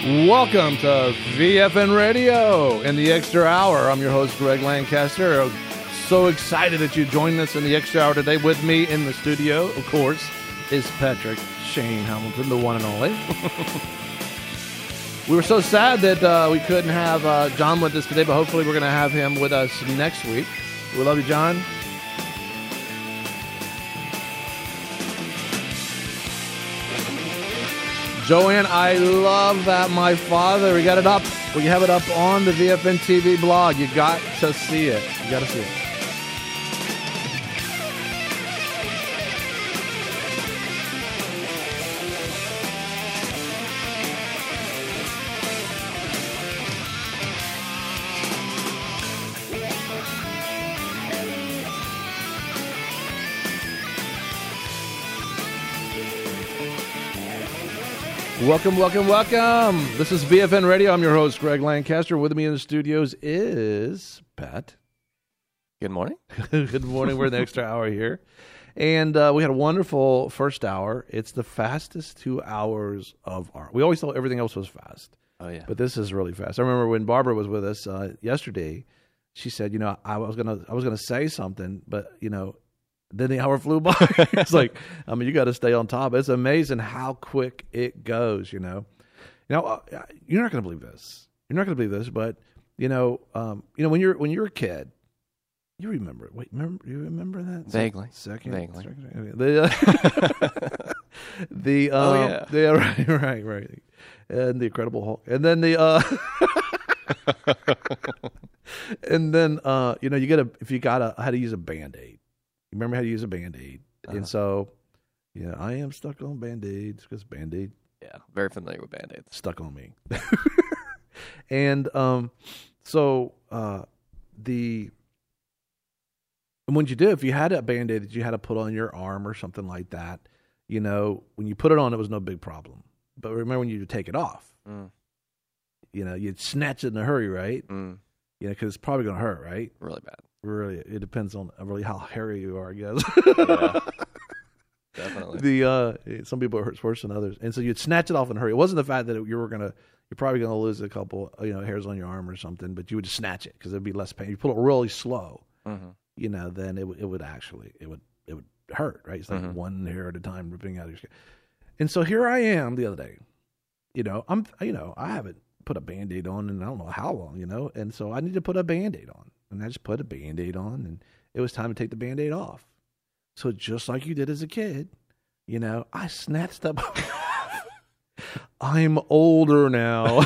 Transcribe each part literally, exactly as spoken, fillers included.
Welcome to V F N Radio in the Extra Hour. I'm your host, Greg Lancaster. So excited that you joined us in the Extra Hour today. With me in the studio, of course, is Patrick Shane Hamilton, the one and only. We were so sad that uh, we couldn't have uh, John with us today, but hopefully we're going to have him with us next week. We love you, John. Joanne, I love that. My father, we got it up. We have it up on the V F N T V blog. You got to see it. You got to see it. Welcome, welcome, welcome. This is V F N Radio. I'm your host, Greg Lancaster. With me in the studios is Pat. Good morning. Good morning. We're in the extra hour here. And uh, we had a wonderful first hour. It's the fastest two hours of our... We always thought everything else was fast. Oh, yeah. But this is really fast. I remember when Barbara was with us uh, yesterday, she said, you know, I was going to I was gonna say something, but, you know, then the hour flew by. It's like, I mean, you got to stay on top. It's amazing how quick it goes, you know. You know, uh, you're not going to believe this. You're not going to believe this, but you know, um, you know, when you're when you're a kid, you remember it. Wait, remember you remember that? Vaguely. Second. Vaguely. Second, the uh, the um, oh yeah, yeah, right, right, right, and the Incredible Hulk, and then the uh, and then uh, you know, you get a if you got a how to use a Band-Aid. Remember how to use a Band-Aid. Uh-huh. And so, yeah, I am stuck on Band-Aids because Band-Aid. Yeah, very familiar with Band-Aids. Stuck on me. and um, so uh, the, and when you did, if you had a Band-Aid that you had to put on your arm or something like that, you know, when you put it on, it was no big problem. But remember when you take it off, mm. you know, you'd snatch it in a hurry, right? Mm. You know, because it's probably going to hurt, right? Really bad. Really, it depends on really how hairy you are, I guess. Yeah, definitely. The uh, some people it hurts worse than others, and so you'd snatch it off in a hurry. It wasn't the fact that you were gonna, you're probably gonna lose a couple, you know, hairs on your arm or something, but you would just snatch it because it'd be less pain. You pull it really slow, mm-hmm. you know, then it it would actually it would it would hurt, right? It's like mm-hmm. one hair at a time ripping out of your skin. And so here I am the other day, you know, I'm you know I haven't put a Band-Aid on in I don't know how long, you know, and so I need to put a Band-Aid on. And I just put a Band-Aid on, and it was time to take the Band-Aid off. So just like you did as a kid, you know, I snatched up. I'm older now.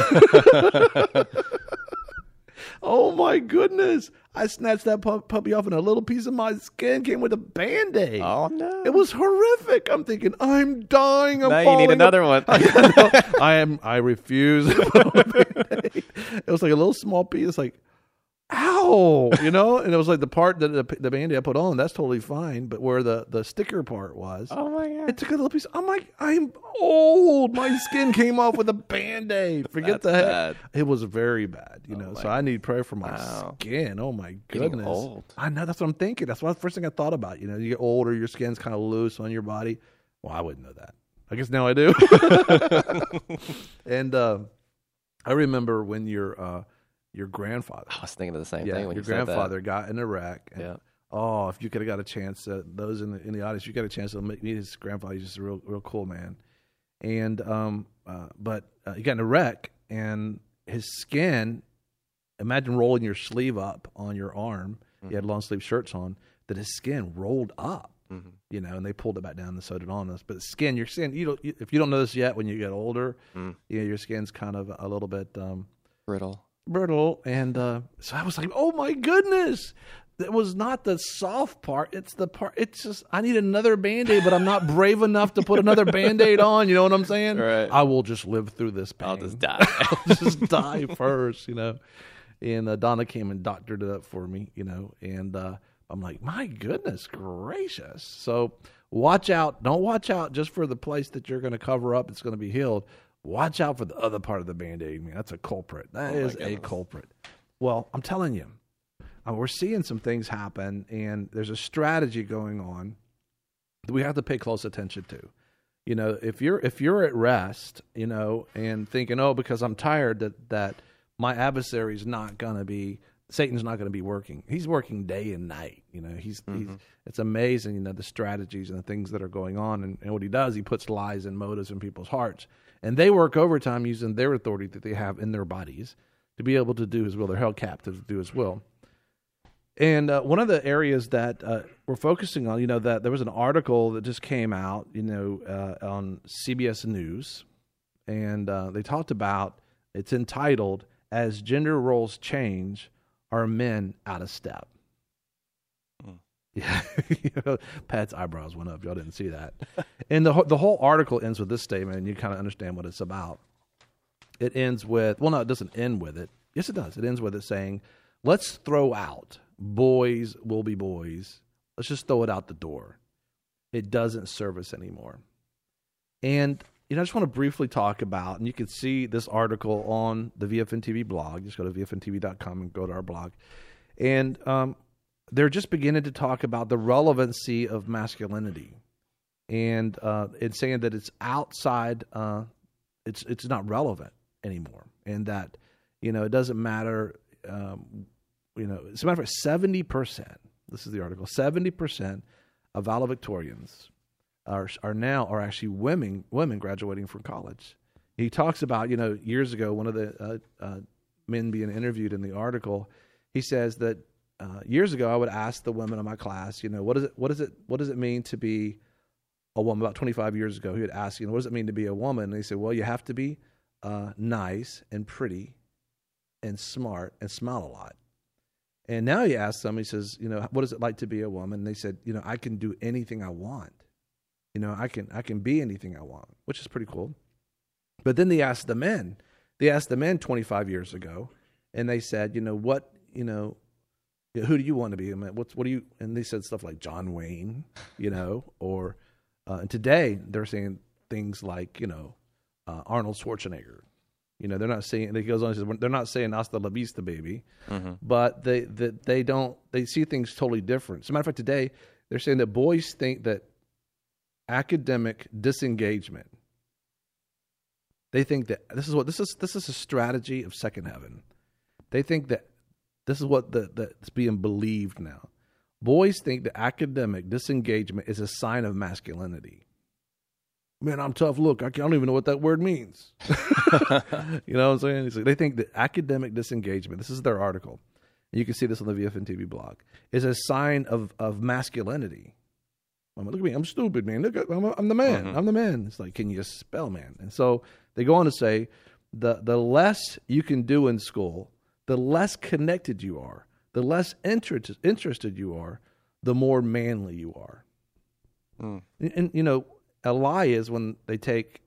Oh, my goodness. I snatched that pu- puppy off, and a little piece of my skin came with a Band-Aid. Oh, no. It was horrific. I'm thinking, I'm dying. I'm now falling. You need another one. I, I am. I refuse. It was like a little small piece. It's like, ow, you know, and it was like the part that the, the Band-Aid I put on, that's totally fine, but where the, the sticker part was, oh my god, it took a little piece. I'm like, I'm old. My skin came off with a Band-Aid. Forget that's the heck. bad. It was very bad, you oh know. My so I need prayer for my wow. skin. Oh my Getting goodness, old. I know. That's what I'm thinking. That's what the first thing I thought about. You know, you get older, your skin's kind of loose on your body. Well, I wouldn't know that. I guess now I do. And uh, I remember when you're. Uh, Your grandfather. I was thinking of the same yeah, thing when your you said grandfather that. got in a wreck. And, yeah. Oh, if you could have got a chance, uh, those in the in the audience, you got a chance to meet his grandfather. He's just a real real cool man. And um, uh, but uh, he got in a wreck, and his skin. Imagine rolling your sleeve up on your arm. Mm-hmm. He had long sleeve shirts on. That his skin rolled up. Mm-hmm. You know, and they pulled it back down and sewed it on us. But skin, your skin. You don't. You, if you don't know this yet, when you get older, mm. you know, your skin's kind of a little bit um, brittle. brittle, and uh, so I was like, "Oh my goodness!" It was not the soft part; it's the part. It's just I need another Band-Aid, but I'm not brave enough to put another Band-Aid on. You know what I'm saying? Right. I will just live through this pain. I'll just die. I'll just die first, you know. And uh, Donna came and doctored it up for me, you know, and uh, I'm like, my goodness gracious! So watch out! Don't watch out just for the place that you're going to cover up. It's going to be healed. Watch out for the other part of the Band-Aid. Man, that's a culprit. That oh is a culprit. Well, I'm telling you, uh, we're seeing some things happen, and there's a strategy going on that we have to pay close attention to. You know, if you're if you're at rest, you know, and thinking, oh, because I'm tired, that that my adversary's not going to be, Satan's not going to be working. He's working day and night. You know, he's, mm-hmm. he's it's amazing, you know, the strategies and the things that are going on. And, and what he does, he puts lies and motives in people's hearts. And they work overtime using their authority that they have in their bodies to be able to do his will. They're held captive to do his will. And uh, one of the areas that uh, we're focusing on, you know, that there was an article that just came out, you know, uh, on C B S News. And uh, they talked about, it's entitled, As Gender Roles Change, Are Men Out of Step? Mm. Yeah, you know, Pat's eyebrows went up. Y'all didn't see that. And the the whole article ends with this statement, and you kind of understand what it's about. It ends with, well, no, it doesn't end with it. Yes, it does. It ends with it saying, let's throw out boys will be boys. Let's just throw it out the door. It doesn't serve us anymore. And you know, I just want to briefly talk about, and you can see this article on the V F N T V blog. Just go to V F N T V dot com and go to our blog. And um, they're just beginning to talk about the relevancy of masculinity. And uh, it's saying that it's outside, uh, it's it's not relevant anymore. And that, you know, it doesn't matter, um, you know, as a matter of fact, seventy percent, this is the article, seventy percent of valedictorians are are now are actually women women graduating from college. He talks about, you know, years ago, one of the uh, uh, men being interviewed in the article, he says that uh, years ago I would ask the women in my class, you know, what is it what is it what does it mean to be a woman? About twenty-five years ago, he would ask, you know, what does it mean to be a woman? And they said, well, you have to be uh, nice and pretty and smart and smile a lot. And now he asks them, he says, you know, what is it like to be a woman? And they said, you know, I can do anything I want. You know, I can I can be anything I want, which is pretty cool. But then they asked the men. They asked the men twenty-five years ago, and they said, you know, what, you know, who do you want to be? I mean, what's what do you? And they said stuff like John Wayne, you know, or uh, and today they're saying things like, you know, uh, Arnold Schwarzenegger. You know, they're not saying. He goes on and says they're not saying "Hasta la vista, baby," mm-hmm. but they that they don't. They see things totally different. As a matter of fact, today they're saying that boys think that academic disengagement. They think that this is what this is. This is a strategy of second heaven. They think that this is what the, that's being believed now. Boys think that academic disengagement is a sign of masculinity. Man, I'm tough. Look, I don't even know what that word means. You know what I'm saying? It's like they think that academic disengagement, this is their article, and you can see this on the V F N T V blog, is a sign of, of masculinity. I'm like, look at me, I'm stupid, man. Look, I'm, I'm the man. Mm-hmm. I'm the man. It's like, can you spell man? And so they go on to say, the the less you can do in school, the less connected you are, the less inter- interested you are, the more manly you are. Mm. And, and, you know, a lie is when they take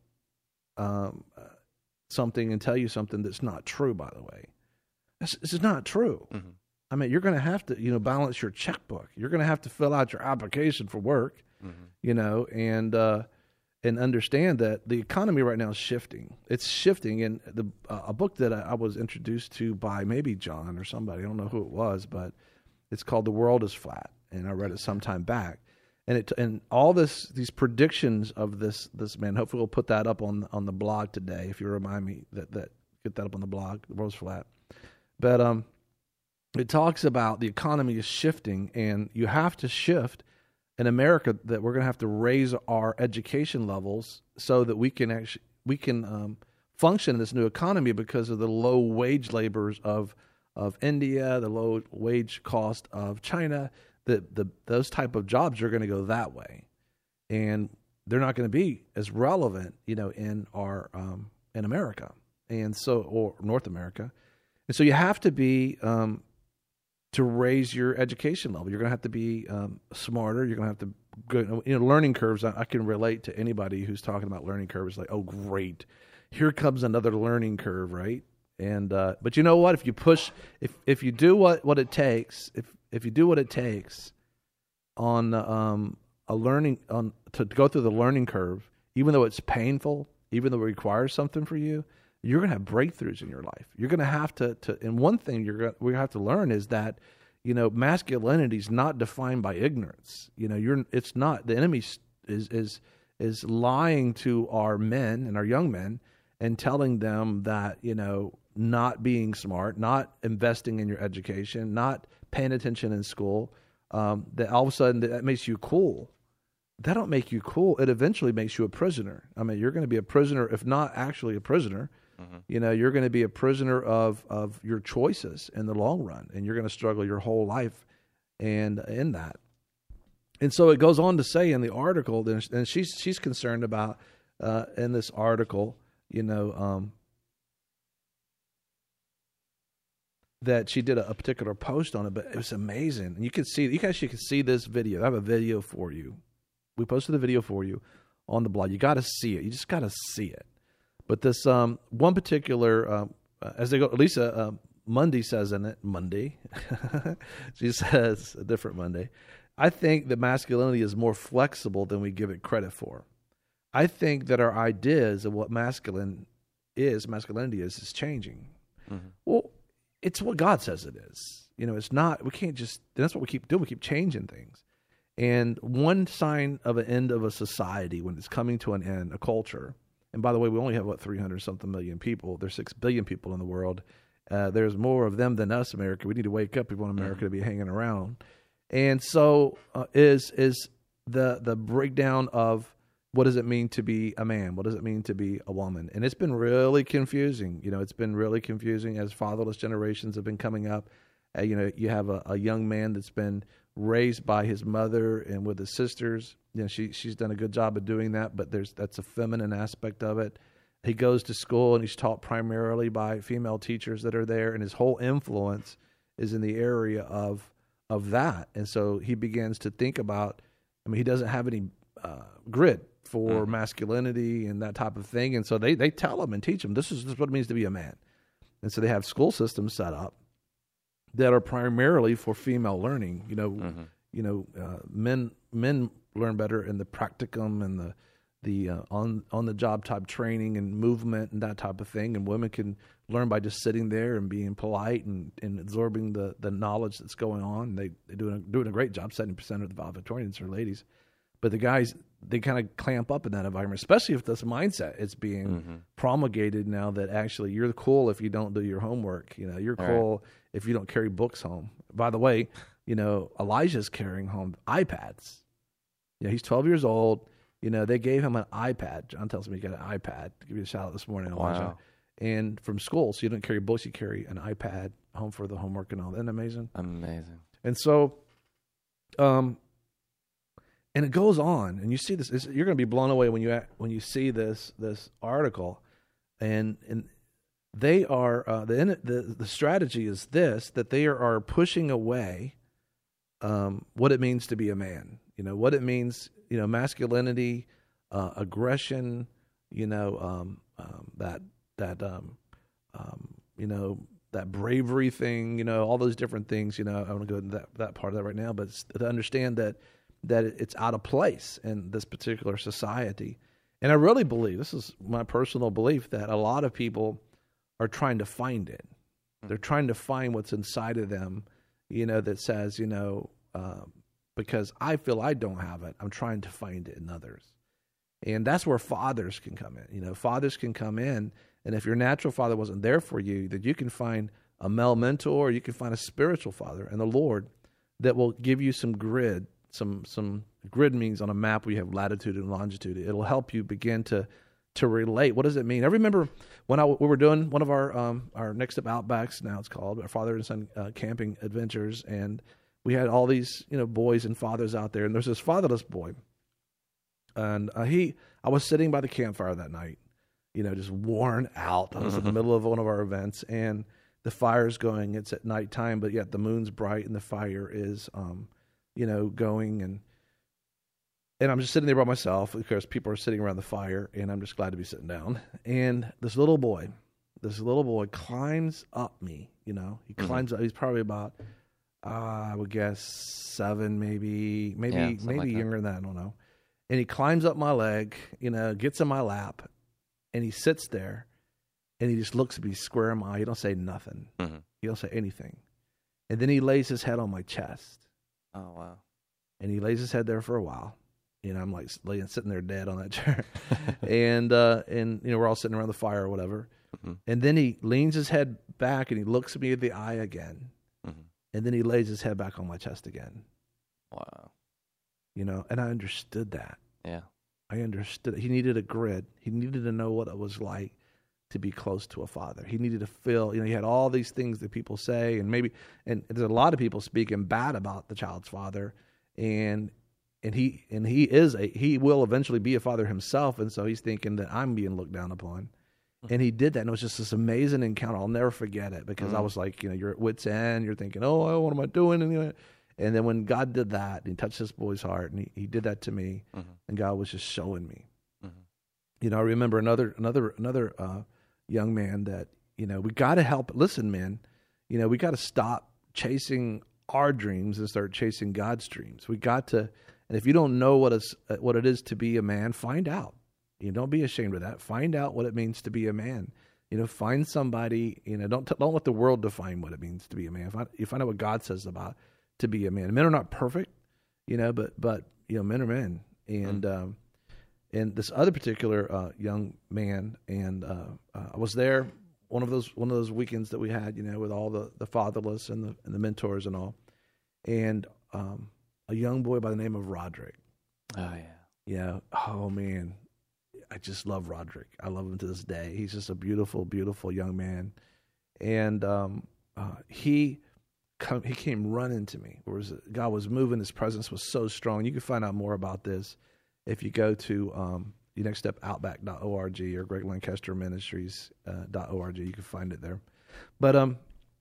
um, something and tell you something that's not true, by the way. This, this is not true. Mm-hmm. I mean, you're going to have to, you know, balance your checkbook. You're going to have to fill out your application for work, mm-hmm. you know, and uh, and understand that the economy right now is shifting. It's shifting. And the uh, a book that I, I was introduced to by maybe John or somebody, I don't know who it was, but it's called The World is Flat. And I read it some time back. And it and all this these predictions of this this man. Hopefully, we'll put that up on on the blog today. If you remind me that that get that up on the blog. The World's Flat, but um, it talks about the economy is shifting, and you have to shift in America. That we're going to have to raise our education levels so that we can actually we can um, function in this new economy because of the low wage laborers of of India, the low wage cost of China. The, the those type of jobs are going to go that way, and they're not going to be as relevant, you know, in our um, in America, and so or North America, and so you have to be um, to raise your education level. You're going to have to be um, smarter. You're going to have to go, you know, learning curves. I, I can relate to anybody who's talking about learning curves. Like, oh, great, here comes another learning curve, right? And uh, but you know what? If you push, if if you do what, what it takes, if if you do what it takes on um, a learning on to go through the learning curve, even though it's painful, even though it requires something for you, you're going to have breakthroughs in your life. You're going to have to to. And one thing you're going we have to learn is that, you know, masculinity is not defined by ignorance. You know, you're it's not the enemy is is is lying to our men and our young men and telling them that, you know, not being smart, not investing in your education, not paying attention in school, um, that all of a sudden that makes you cool. That don't make you cool. It eventually makes you a prisoner. I mean, you're going to be a prisoner, if not actually a prisoner. Mm-hmm. You know, you're going to be a prisoner of of your choices in the long run, and you're going to struggle your whole life and in that. And so it goes on to say in the article, and she's she's concerned about uh, in this article, you know, um, that she did a, a particular post on it, but it was amazing. And you can see, you guys, you can see this video. I have a video for you. We posted the video for you on the blog. You got to see it. You just got to see it. But this um, one particular, um, uh, as they go, Lisa uh, Mundy says in it, Monday, she says, a different Monday, I think that masculinity is more flexible than we give it credit for. I think that our ideas of what masculine is, masculinity is, is changing. Mm-hmm. Well, it's what God says it is. You know, it's not, we can't just, that's what we keep doing. We keep changing things. And one sign of an end of a society when it's coming to an end, a culture, and by the way, we only have, what, three hundred something million people. There's six billion people in the world. Uh, there's more of them than us, America. We need to wake up if we want America to be hanging around. And so uh, is is the the breakdown of what does it mean to be a man? What does it mean to be a woman? And it's been really confusing. You know, it's been really confusing as fatherless generations have been coming up. Uh, you know, you have a, a young man that's been raised by his mother and with his sisters. You know, she she's done a good job of doing that, but there's that's a feminine aspect of it. He goes to school and he's taught primarily by female teachers that are there, and his whole influence is in the area of of that. And so he begins to think about, I mean, he doesn't have any uh, grid for mm-hmm. masculinity and that type of thing. And so they, they tell him and teach him, this is, this is what it means to be a man. And so they have school systems set up that are primarily for female learning. You know, mm-hmm. you know, uh, men men learn better in the practicum and the the uh, on on the job type training and movement and that type of thing, and women can learn by just sitting there and being polite and, and absorbing the, the knowledge that's going on. They they're doing a, doing a great job. seventy percent of the valedictorians are ladies, but the guys, they kind of clamp up in that environment, especially if this mindset is being mm-hmm. promulgated now that actually you're cool if you don't do your homework. You know, you're All cool right. if you don't carry books home. By the way, you know, Elijah's carrying home iPads. You know, he's twelve years old. You know, they gave him an iPad. John tells me he got an iPad. Give you a shout out this morning, Elijah. Wow. And from school, so you don't carry books, you carry an iPad home for the homework and all. Isn't that amazing? Amazing. And so, um, and it goes on, and you see this. You're going to be blown away when you when you see this this article, and and they are uh, the the the strategy is this, that they are, are pushing away um, what it means to be a man. You know what it means. You know, masculinity, uh, aggression. You know um, um, that that um, um, you know that bravery thing. You know all those different things. You know I want to go into that that part of that right now, but it's to understand that that it's out of place in this particular society. And I really believe, this is my personal belief, that a lot of people are trying to find it. They're trying to find what's inside of them. You know that says you know. Uh, Because I feel I don't have it, I'm trying to find it in others. And that's where fathers can come in. You know, fathers can come in, and if your natural father wasn't there for you, that you can find a male mentor, or you can find a spiritual father and the Lord that will give you some grid. Some some grid means on a map we have latitude and longitude. It'll help you begin to to relate. What does it mean? I remember when I, we were doing one of our um, our Next Up Outbacks, now it's called, our father and son uh, camping adventures, and we had all these, you know, boys and fathers out there, and there's this fatherless boy, and uh, he, I was sitting by the campfire that night, you know, just worn out. I was in the middle of one of our events, and the fire's going. It's at nighttime, but yet the moon's bright, and the fire is, um, you know, going, and and I'm just sitting there by myself. Of course, people are sitting around the fire, and I'm just glad to be sitting down. And this little boy, this little boy climbs up me. You know, he climbs up. He's probably about. Uh, I would guess seven, maybe, maybe, yeah, maybe like younger that. than that. I don't know. And he climbs up my leg, you know, gets in my lap, and he sits there, and he just looks at me square in my eye. He don't say nothing. Mm-hmm. He don't say anything. And then he lays his head on my chest. Oh, wow. And he lays his head there for a while. You know, I'm like laying, sitting there dead on that chair. and, uh, and, you know, we're all sitting around the fire or whatever. Mm-hmm. And then he leans his head back and he looks me in the eye again. Mm-hmm. And then he lays his head back on my chest again. Wow. You know, and I understood that. Yeah. I understood it. He needed a grid. He needed to know what it was like to be close to a father. He needed to feel, you know, he had all these things that people say, and maybe, and there's a lot of people speaking bad about the child's father, and and he and he is a he will eventually be a father himself, and so he's thinking that I'm being looked down upon. Mm-hmm. And he did that, and it was just this amazing encounter. I'll never forget it, because mm-hmm. I was like, you know, you're at wit's end, you're thinking, oh, what am I doing? And, you know, and then when God did that, and he touched this boy's heart, and he, he did that to me, mm-hmm. and God was just showing me. Mm-hmm. You know, I remember another another another uh, young man that, you know, we got to help. Listen, man, you know, we got to stop chasing our dreams and start chasing God's dreams. We got to, and if you don't know what is what it is to be a man, find out. You know, don't be ashamed of that. Find out what it means to be a man. You know, find somebody. You know, don't t- don't let the world define what it means to be a man. Find, you find out what God says about to be a man. Men are not perfect, you know, but but you know, men are men. And mm-hmm. um, and this other particular uh, young man, and uh, uh, I was there one of those one of those weekends that we had, you know, with all the, the fatherless and the and the mentors and all, and um, a young boy by the name of Roderick. Oh yeah, yeah. Oh man, I just love Roderick. I love him to this day. He's just a beautiful, beautiful young man, and um, uh, he come, he came running to me. Whereas God was moving, His presence was so strong. You can find out more about this if you go to um, the next step outback dot org or Greg Lancaster Ministries uh, dot org. You can find it there. But um,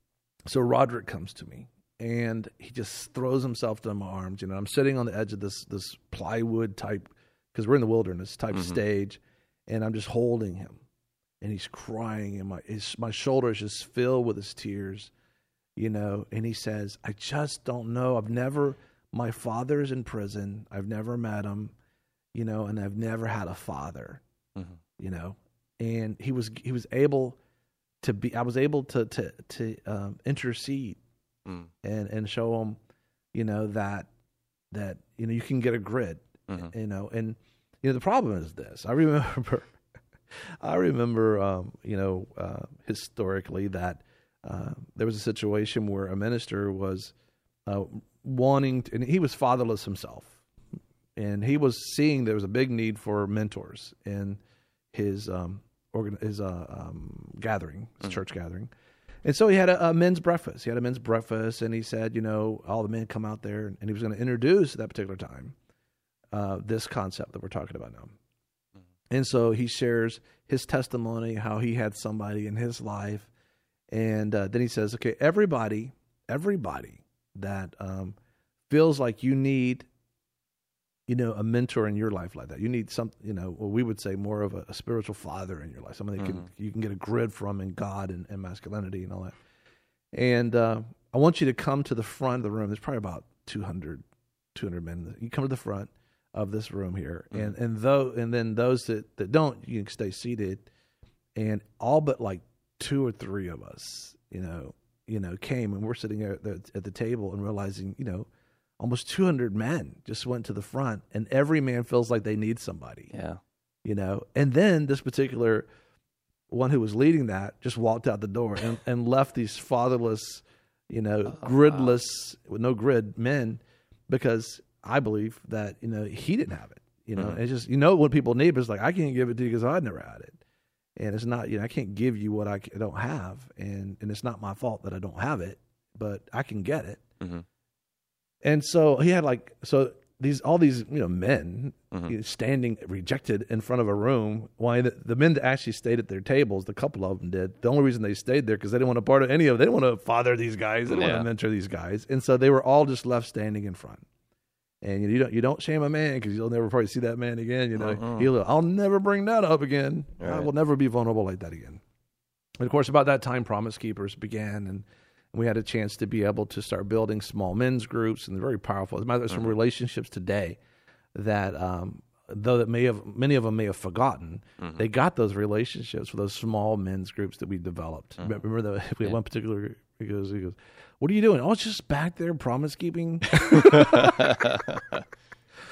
so Roderick comes to me, and he just throws himself to my arms. You know, I'm sitting on the edge of this this plywood type, because we're in the wilderness type mm-hmm. stage, and I'm just holding him, and he's crying, and my his, my shoulder is just filled with his tears, you know. And he says, "I just don't know. I've never. My father's in prison. I've never met him." You know, and I've never had a father, mm-hmm. you know, and he was he was able to be. I was able to to to um, intercede mm. and and show him, you know, that that you know you can get a grid, mm-hmm. you know, and you know the problem is this. I remember, I remember, um, you know, uh, historically that uh, there was a situation where a minister was uh, wanting, to, and he was fatherless himself. And he was seeing there was a big need for mentors in his um, organ- his uh, um, gathering, his mm-hmm. church gathering. And so he had a, a men's breakfast. He had a men's breakfast, and he said, you know, all the men come out there, and, and he was going to introduce at that particular time uh, this concept that we're talking about now. Mm-hmm. And so he shares his testimony, how he had somebody in his life. And uh, then he says, okay, everybody, everybody that um, feels like you need you know, a mentor in your life like that. You need some, you know, well, we would say more of a, a spiritual father in your life, somebody mm-hmm. can, you can get a grid from in God and, and masculinity and all that. And uh, I want you to come to the front of the room. There's probably about two hundred, two hundred men. You come to the front of this room here, mm-hmm. and and though and then those that, that don't, you can stay seated. And all but like two or three of us, you know, you know, came, and we're sitting at the, at the table and realizing, you know, almost two hundred men just went to the front, and every man feels like they need somebody. Yeah. You know, and then this particular one who was leading that just walked out the door and, and left these fatherless, you know, oh, gridless, wow. with no grid men, because I believe that, you know, he didn't have it. You know, mm-hmm. it's just, you know, what people need, but it's like, I can't give it to you because I never had it. And it's not, you know, I can't give you what I don't have. And, and it's not my fault that I don't have it, but I can get it. Mm-hmm. And so he had like, so these, all these, you know, men mm-hmm. you know, standing rejected in front of a room. Why the, the men that actually stayed at their tables, the couple of them did. The only reason they stayed there because they didn't want to part of any of it. They didn't want to father these guys. They didn't yeah. want to mentor these guys. And so they were all just left standing in front. And you, know, you don't you don't shame a man because you'll never probably see that man again. You know, uh-huh. he'll I'll never bring that up again. Right. I will never be vulnerable like that again. And of course, about that time, Promise Keepers began, and we had a chance to be able to start building small men's groups, and they're very powerful. As a matter of fact, there's some relationships today that, um, though that may have many of them may have forgotten, mm-hmm. they got those relationships for those small men's groups that we developed. Mm-hmm. Remember that we had yeah. one particular. He goes, he goes, "What are you doing?" "Oh, it's just back there, promise keeping."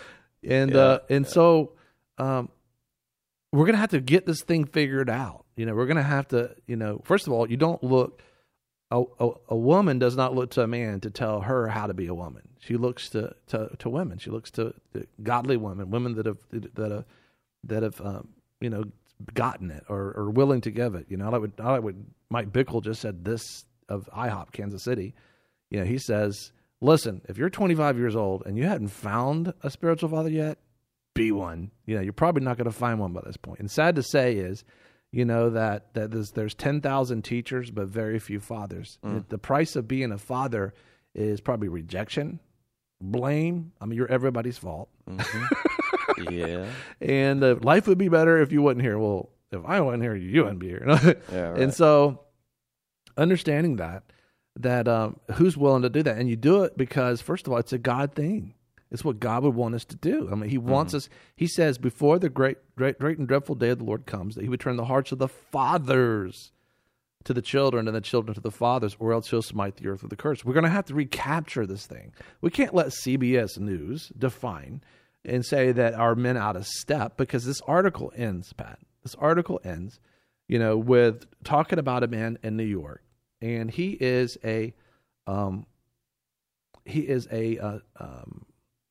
And Yeah, uh, and yeah. so um, we're gonna have to get this thing figured out. You know, we're gonna have to. You know, first of all, you don't look. A, a, a woman does not look to a man to tell her how to be a woman. She looks to to, to women. She looks to, to godly women, women that have that have that have um, you know gotten it or are willing to give it. You know, I would I would Mike Bickle just said this of IHOP Kansas City. You know, he says, listen, if you're twenty-five years old and you hadn't found a spiritual father yet, be one. You know, you're probably not going to find one by this point. And sad to say is, you know, that, that there's, there's ten thousand teachers, but very few fathers. Mm. The price of being a father is probably rejection, blame. I mean, you're everybody's fault. Mm-hmm. Yeah. And uh, life would be better if you wasn't here. Well, if I wasn't here, you wouldn't be here. Yeah, right. And so understanding that, that um, who's willing to do that? And you do it because, first of all, it's a God thing. It's what God would want us to do. I mean, he wants Mm-hmm. us, he says, before the great, great, great and dreadful day of the Lord comes, that he would turn the hearts of the fathers to the children and the children to the fathers, or else he'll smite the earth with a curse. We're going to have to recapture this thing. We can't let C B S News define and say that our men out of step, because this article ends, Pat. This article ends, you know, with talking about a man in New York, and he is a, um, he is a, uh, um,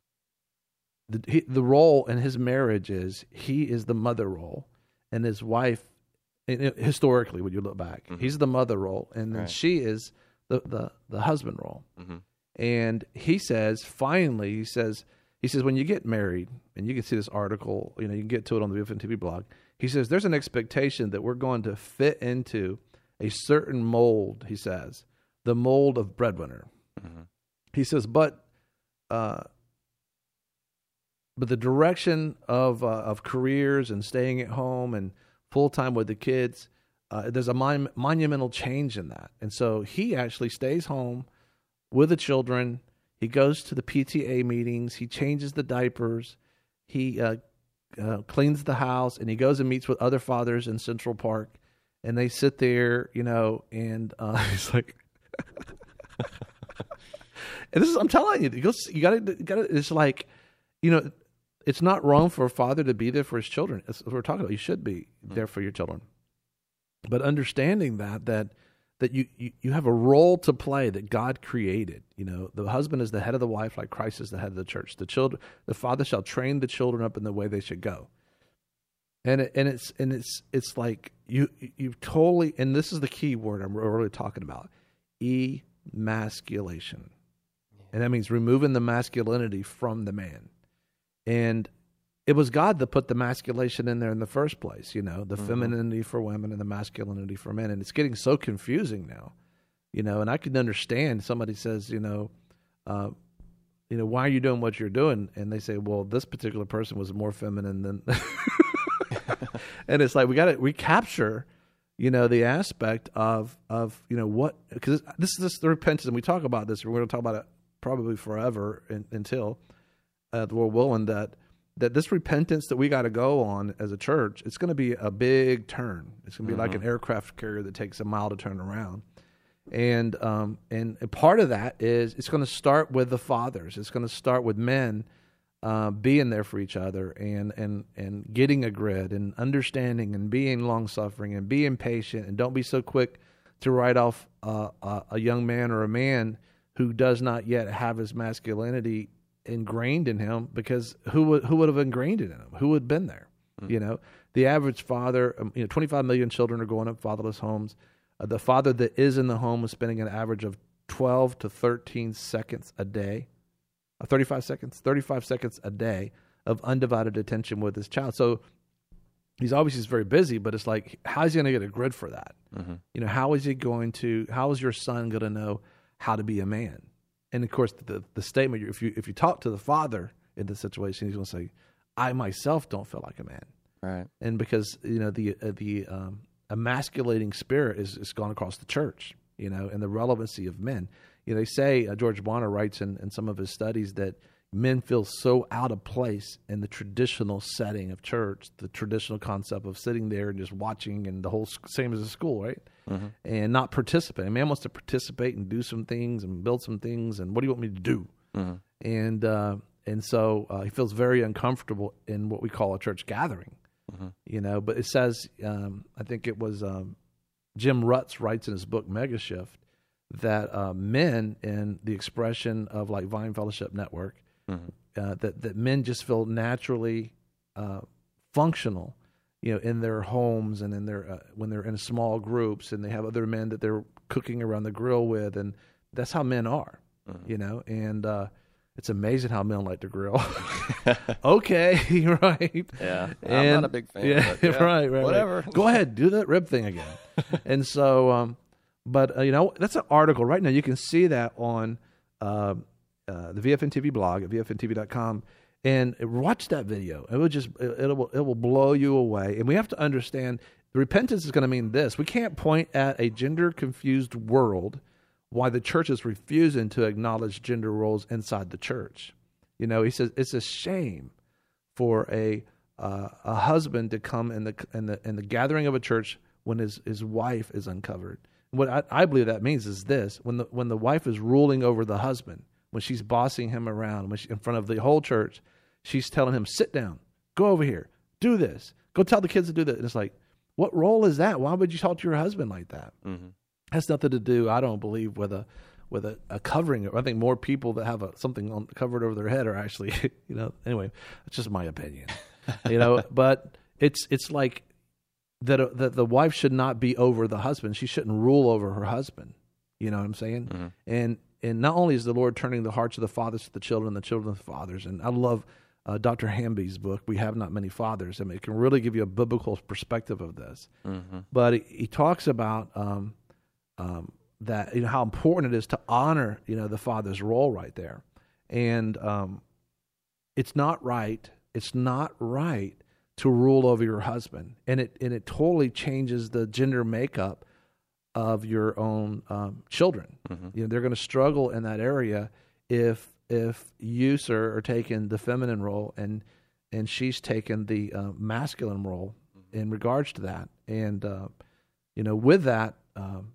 the he, the role in his marriage is he is the mother role, and his wife, and it- historically, when you look back, Mhm. he's the mother role, and then Right. she is the, the, the husband role. Mm-hmm. And he says, finally, he says, he says, when you get married, and you can see this article, you know, you can get to it on the B F N T V blog. He says, there's an expectation that we're going to fit into a certain mold, he says, the mold of breadwinner. Mm-hmm. He says, but, uh, but the direction of, uh, of careers and staying at home and full time with the kids, uh, there's a mon- monumental change in that. And so he actually stays home with the children. He goes to the P T A meetings. He changes the diapers. He uh, uh, cleans the house, and he goes and meets with other fathers in Central Park. And they sit there, you know, and uh, he's like, and this is, I'm telling you, you go, you gotta, you gotta, it's like, you know, it's not wrong for a father to be there for his children. That's what we're talking about. You should be there for your children. But understanding that, that, that you, you, you have a role to play that God created. You know, the husband is the head of the wife, like Christ is the head of the church. The children, the father shall train the children up in the way they should go. And it, and it's and it's it's like you you totally, and this is the key word I'm really talking about, emasculation, and that means removing the masculinity from the man. And it was God that put the masculation in there in the first place, you know, the mm-hmm. femininity for women and the masculinity for men. And it's getting so confusing now, you know, and I can understand somebody says, you know, uh, you know, why are you doing what you're doing? And they say, well, this particular person was more feminine than, and it's like, we got to recapture, you know, the aspect of, of, you know, what, because this is this, the repentance, and we talk about this, we're going to talk about it probably forever in, until uh, the Lord willing, that, that this repentance that we got to go on as a church, it's going to be a big turn. It's going to be mm-hmm. like an aircraft carrier that takes a mile to turn around. And, um, and and part of that is it's going to start with the fathers. It's going to start with men uh, being there for each other and, and, and getting a grid and understanding and being long-suffering and being patient, and don't be so quick to write off uh, a, a young man or a man who does not yet have his masculinity ingrained in him, because who would who would have ingrained it in him? Who would have been there? Mm-hmm. You know, the average father, um, you know, twenty-five million children are growing up fatherless homes. Uh, the father that is in the home is spending an average of twelve to thirteen seconds a day, uh, thirty-five seconds, thirty-five seconds a day of undivided attention with his child. So he's obviously very busy, but it's like, how is he going to get a grid for that? Mm-hmm. You know, how is he going to, how is your son going to know how to be a man? And of course, the the statement, if you if you talk to the father in this situation, he's going to say, I myself don't feel like a man. Right. And because, you know, the, uh, the, um, emasculating spirit is, is gone across the church, you know, and the relevancy of men. You know, they say, uh, George Bonner writes in, in some of his studies that men feel so out of place in the traditional setting of church, the traditional concept of sitting there and just watching, and the whole same as a school, right? Mm-hmm. And not participating. Man wants to participate and do some things and build some things, and what do you want me to do? Mm-hmm. And uh, and so uh, he feels very uncomfortable in what we call a church gathering. Mm-hmm. You know, but it says, um, I think it was um, Jim Rutz writes in his book Mega Shift that uh, men in the expression of like Vine Fellowship Network, mm-hmm. uh, that that men just feel naturally uh, functional, you know, in their homes and in their uh, when they're in small groups and they have other men that they're cooking around the grill with, and that's how men are, mm-hmm. you know, and uh, it's amazing how men like to grill. Okay, right? Yeah, I'm and, not a big fan. Yeah, but yeah, right, right. Whatever. Right. Go ahead, do that rib thing again. And so, um, but uh, you know, that's an article right now. You can see that on uh, uh, the V F N T V blog at V F N T V dot com, and watch that video. It will just it, it will it will blow you away. And we have to understand the repentance is going to mean this. We can't point at a gender confused world why the church is refusing to acknowledge gender roles inside the church. You know, he says it's a shame for a uh, a husband to come in the in the in the gathering of a church when his, his wife is uncovered. What I, I believe that means is this: when the when the wife is ruling over the husband, when she's bossing him around, when she, in front of the whole church, she's telling him, "Sit down, go over here, do this, go tell the kids to do that." And it's like, what role is that? Why would you talk to your husband like that? Mm-hmm. Has nothing to do, I don't believe, with a with a, a covering. I think more people that have a, something on, covered over their head are actually, you know. Anyway, it's just my opinion, you know. But it's it's like that uh, that the wife should not be over the husband. She shouldn't rule over her husband. You know what I'm saying? Mm-hmm. And and not only is the Lord turning the hearts of the fathers to the children, and the children to the fathers. And I love uh, Doctor Hamby's book, We Have Not Many Fathers. I mean, it can really give you a biblical perspective of this. Mm-hmm. But he, he talks about. Um, Um, that you know how important it is to honor you know the father's role right there, and um, it's not right. It's not right to rule over your husband, and it and it totally changes the gender makeup of your own um, children. Mm-hmm. You know they're going to struggle in that area if if you, sir, are taking the feminine role and and she's taking the uh, masculine role mm-hmm. in regards to that, and uh, you know with that. Um,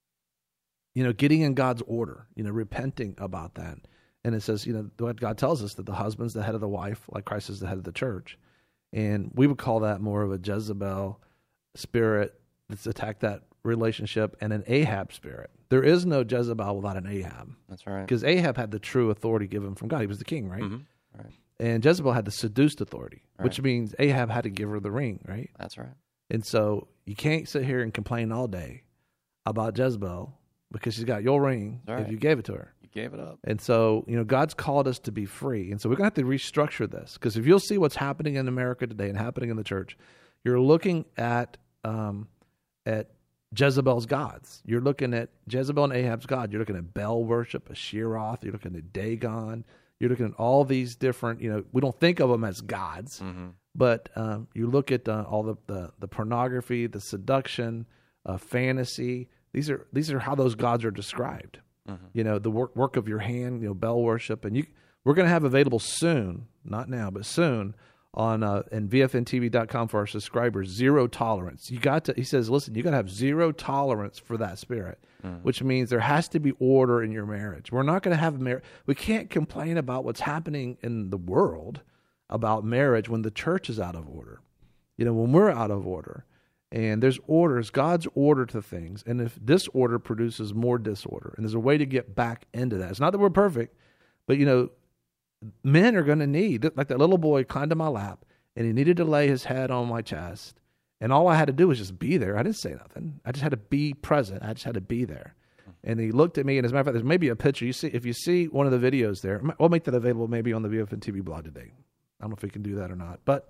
You know, getting in God's order, you know, repenting about that. And it says, you know, what God tells us that the husband's the head of the wife, like Christ is the head of the church. And we would call that more of a Jezebel spirit that's attacked that relationship and an Ahab spirit. There is no Jezebel without an Ahab. That's right. Because Ahab had the true authority given from God. He was the king, right? Mm-hmm. Right. And Jezebel had the seduced authority, right. which means Ahab had to give her the ring, right? That's right. And so you can't sit here and complain all day about Jezebel because she's got your ring right. if you gave it to her. You gave it up. And so, you know, God's called us to be free. And so we're going to have to restructure this, because if you'll see what's happening in America today and happening in the church, you're looking at um, at Jezebel's gods. You're looking at Jezebel and Ahab's God. You're looking at Baal worship, Asheroth. You're looking at Dagon. You're looking at all these different, you know, we don't think of them as gods, mm-hmm. but um, you look at uh, all the, the, the pornography, the seduction, uh, fantasy. These are these are how those gods are described. Mm-hmm. You know, the work work of your hand. You know, Baal worship, and you. We're going to have available soon, not now, but soon on uh, in V F N T V dot com for our subscribers. Zero tolerance. You got to. He says, listen, you got to have zero tolerance for that spirit, mm-hmm. which means there has to be order in your marriage. We're not going to have marriage. We can't complain about what's happening in the world about marriage when the church is out of order. You know, when we're out of order. And there's orders, God's order to things. And if disorder produces more disorder, and there's a way to get back into that. It's not that we're perfect, but, you know, men are going to need, like that little boy climbed in my lap, and he needed to lay his head on my chest. And all I had to do was just be there. I didn't say nothing. I just had to be present. I just had to be there. And he looked at me, and as a matter of fact, there's maybe a picture. You see, if you see one of the videos there, we'll make that available maybe on the V F N T V blog today. I don't know if we can do that or not, but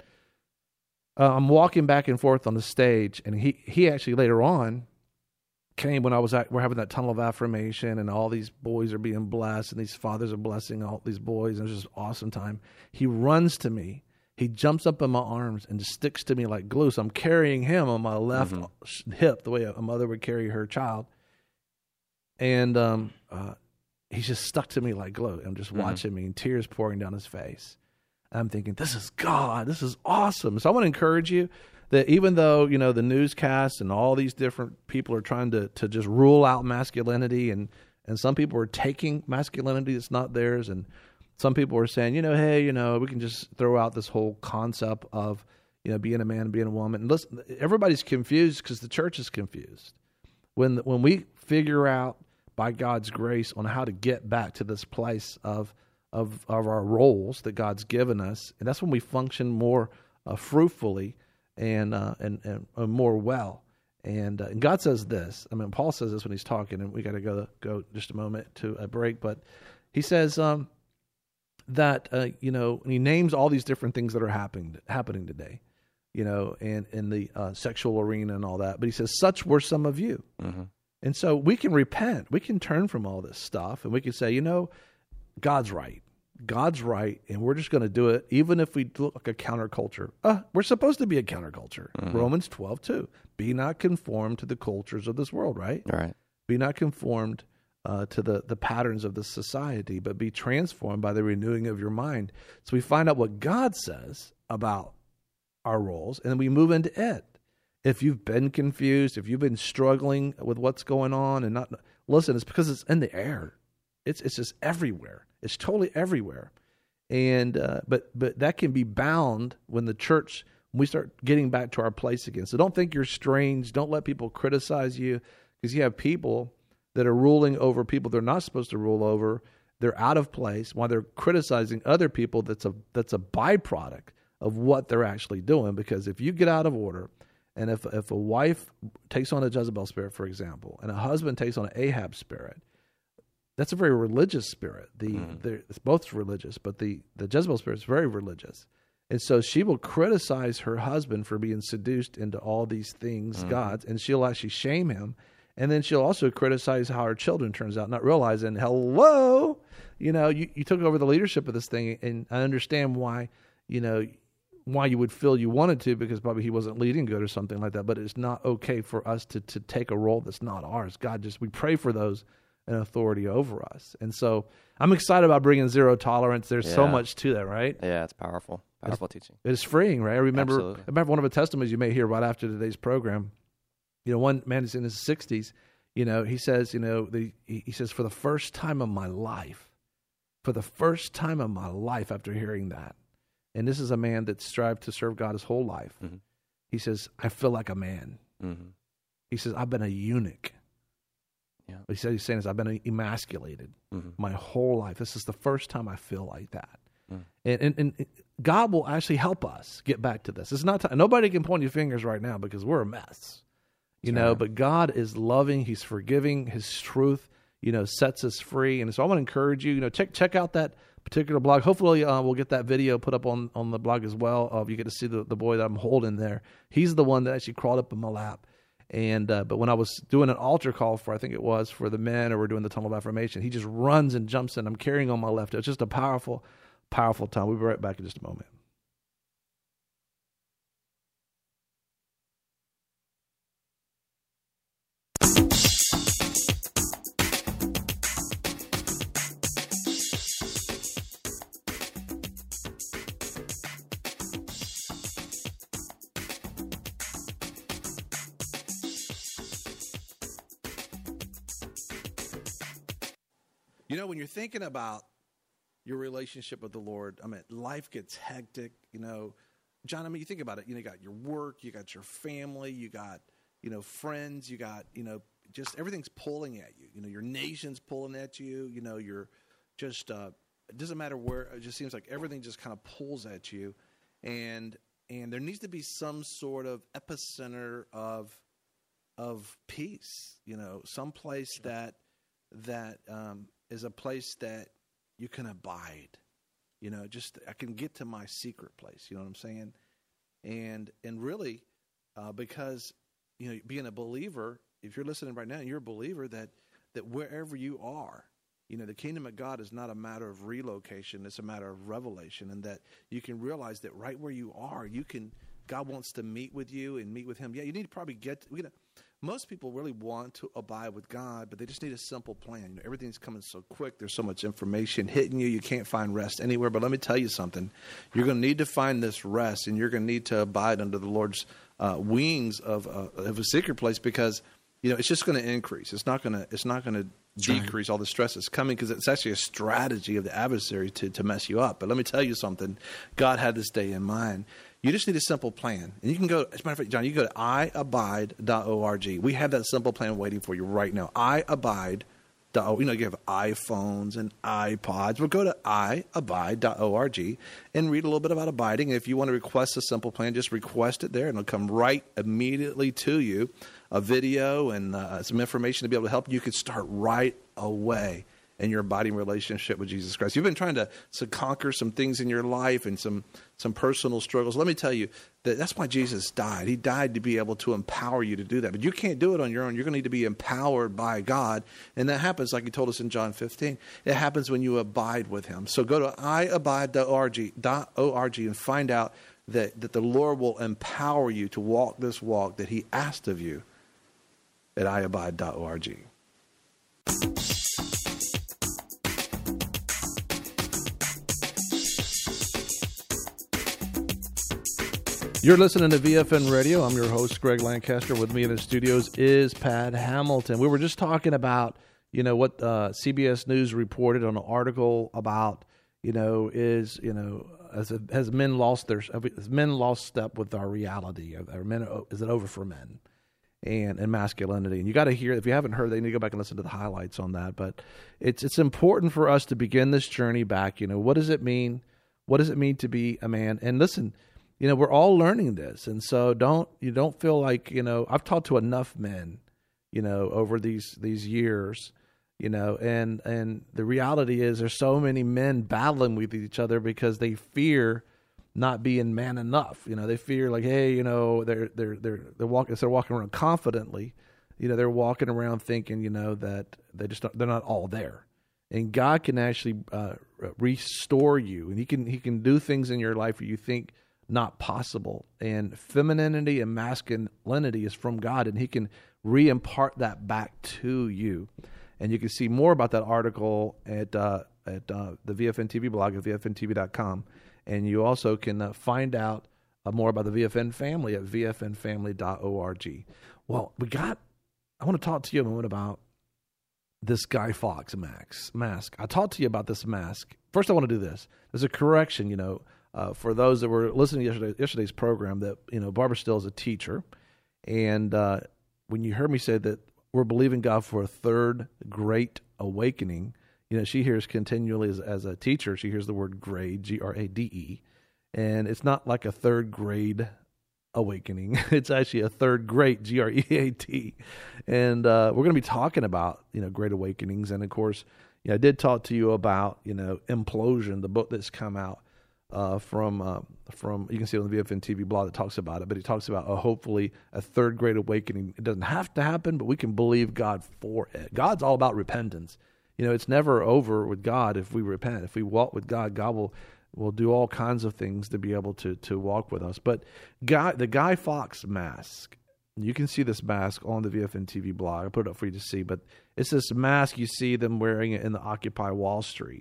Uh, I'm walking back and forth on the stage, and he, he actually later on came when I was at, we're having that tunnel of affirmation, and all these boys are being blessed, and these fathers are blessing all these boys, and it was just an awesome time. He runs to me. He jumps up in my arms and just sticks to me like glue. So I'm carrying him on my left mm-hmm. hip, the way a mother would carry her child. And um, uh, he's just stuck to me like glue. I'm just mm-hmm. watching me, and tears pouring down his face. I'm thinking, this is God. This is awesome. So I want to encourage you that even though, you know, the newscasts and all these different people are trying to, to just rule out masculinity, and, and some people are taking masculinity that's not theirs, and some people are saying, you know, hey, you know, we can just throw out this whole concept of, you know, being a man, being a woman. And listen, everybody's confused because the church is confused. When when we figure out by God's grace on how to get back to this place of of of our roles that God's given us, and that's when we function more uh, fruitfully and, uh, and and and more well. And, uh, and God says this. I mean, Paul says this when he's talking, and we got to go go just a moment to a break. But he says um, that uh, you know, and he names all these different things that are happening happening today, you know, and in the uh, sexual arena and all that. But he says, "Such were some of you." Mm-hmm. And so we can repent. We can turn from all this stuff, and we can say, you know, God's right. God's right, and we're just going to do it, even if we look like a counterculture. Uh, we're supposed to be a counterculture. Mm-hmm. Romans twelve two. Be not conformed to the cultures of this world, right? Right. Be not conformed uh, to the, the patterns of this society, but be transformed by the renewing of your mind. So we find out what God says about our roles, and then we move into it. If you've been confused, if you've been struggling with what's going on and not, listen, it's because it's in the air. It's it's just everywhere. It's totally everywhere. And uh, but but that can be bound when the church, when we start getting back to our place again. So don't think you're strange. Don't let people criticize you, because you have people that are ruling over people they're not supposed to rule over. They're out of place while they're criticizing other people. That's a that's a byproduct of what they're actually doing. Because if you get out of order, and if if a wife takes on a Jezebel spirit, for example, and a husband takes on an Ahab spirit, that's a very religious spirit. The, mm. the it's both religious, but the, the Jezebel spirit is very religious. And so she will criticize her husband for being seduced into all these things, mm. gods, and she'll actually shame him. And then she'll also criticize how her children turns out, not realizing, hello, you know, you, you took over the leadership of this thing, and I understand why, you know, why you would feel you wanted to, because probably he wasn't leading good or something like that. But it's not okay for us to to take a role that's not ours. God just, we pray for those in authority over us. And so I'm excited about bringing zero tolerance. There's yeah. so much to that, right? Yeah, it's powerful. Powerful it's, teaching. It's freeing, right? I remember, Absolutely. I remember one of the testimonies you may hear right after today's program. You know, one man is in his sixties. You know, he says, you know, the, he says, for the first time of my life, for the first time of my life after hearing that, and this is a man that strived to serve God his whole life. Mm-hmm. He says, I feel like a man. Mm-hmm. He says, I've been a eunuch. Yeah. He said, he's saying this, I've been emasculated mm-hmm. my whole life. This is the first time I feel like that. Mm. And, and, and God will actually help us get back to this. It's not time. Nobody can point your fingers right now because we're a mess. You That's know, right. But God is loving. He's forgiving. His truth, you know, sets us free. And so I want to encourage you, you know, check check out that particular blog. Hopefully uh, we'll get that video put up on, on the blog as well. Of you get to see the, the boy that I'm holding there. He's the one that actually crawled up in my lap. And uh, but when I was doing an altar call for, I think it was for the men, or we're doing the tunnel of affirmation, he just runs and jumps in. I'm carrying on my left. It's just a powerful, powerful time. We'll be right back in just a moment. You know, when you're thinking about your relationship with the Lord, I mean, life gets hectic. You know, John, I mean, you think about it. You know, you got your work, you got your family, you got, you know, friends, you got, you know, just everything's pulling at you. You know, your nation's pulling at you. You know, you're just, uh, it doesn't matter where, it just seems like everything just kind of pulls at you. And and there needs to be some sort of epicenter of of peace, you know, some place that, that, um, is a place that you can abide, you know, just, I can get to my secret place, you know what I'm saying? And, and really, uh, because, you know, being a believer, if you're listening right now and you're a believer, that, that wherever you are, you know, the kingdom of God is not a matter of relocation. It's a matter of revelation, and that you can realize that right where you are, you can, God wants to meet with you and meet with him. Yeah. You need to probably get, you know, most people really want to abide with God, but they just need a simple plan. You know, everything's coming so quick. There's so much information hitting you. You can't find rest anywhere. But let me tell you something. You're going to need to find this rest, and you're going to need to abide under the Lord's uh, wings of, uh, of a secret place, because you know, it's just going to increase. It's not going to. It's not going to decrease all the stress that's coming, because it's actually a strategy of the adversary to to mess you up. But let me tell you something. God had this day in mind. You just need a simple plan. And you can go, as a matter of fact, John, you can go to i abide dot org. We have that simple plan waiting for you right now. i abide dot org. You know, you have iPhones and iPods. Well, go to i abide dot org and read a little bit about abiding. And if you want to request a simple plan, just request it there, and it'll come right immediately to you. A video and uh, some information to be able to help you. You can start right away in your abiding relationship with Jesus Christ. You've been trying to, to conquer some things in your life and some some personal struggles. Let me tell you that that's why Jesus died. He died to be able to empower you to do that. But you can't do it on your own. You're going to need to be empowered by God. And that happens, like he told us in John fifteen. It happens when you abide with him. So go to i abide dot org and find out that, that the Lord will empower you to walk this walk that he asked of you at i abide dot org. You're listening to V F N Radio. I'm your host, Greg Lancaster. With me in the studios is Pat Hamilton. We were just talking about, you know, what uh, C B S News reported on an article about, you know, is, you know, as a, has men lost their, has men lost step with our reality? Are men, is it over for men and, and masculinity? And you got to hear, if you haven't heard, they need to go back and listen to the highlights on that. But it's it's important for us to begin this journey back. You know, what does it mean? What does it mean to be a man? And listen, you know, we're all learning this, and so don't you don't feel like, you know, I've talked to enough men, you know, over these these years, you know, and and the reality is there's so many men battling with each other because they fear not being man enough. You know, they fear like, hey, you know, they're they're they're they're walking instead of walking around confidently, you know, they're walking around thinking, you know, that they just don't, they're not all there. And God can actually uh, restore you, and He can He can do things in your life where you think not possible. And femininity and masculinity is from God, and He can re-impart that back to you. And you can see more about that article at uh, at uh, the V F N T V blog at V F N T V dot com. And you also can uh, find out uh, more about the V F N family at V F N family dot org. Well, we got, I want to talk to you a moment about this Guy Fawkes mask. mask. I talked to you about this mask. First, I want to do this. There's a correction, you know, Uh, for those that were listening to yesterday, yesterday's program, that, you know, Barbara Still is a teacher. And uh, when you heard me say that we're believing God for a third great awakening, you know, she hears continually as, as a teacher, she hears the word grade, G R A D E. And it's not like a third grade awakening. It's actually a third great, G R E A T. And uh, we're going to be talking about, you know, great awakenings. And, of course, you know, I did talk to you about, you know, Implosion, the book that's come out. Uh, from uh, from you can see it on the V F N T V blog that talks about it, but he talks about a, hopefully a third great awakening. It doesn't have to happen, but we can believe God for it. God's all about repentance. You know, it's never over with God if we repent. If we walk with God, God will will do all kinds of things to be able to to walk with us. But Guy, the Guy Fawkes mask, you can see this mask on the V F N T V blog. I put it up for you to see, but it's this mask. You see them wearing it in the Occupy Wall Street.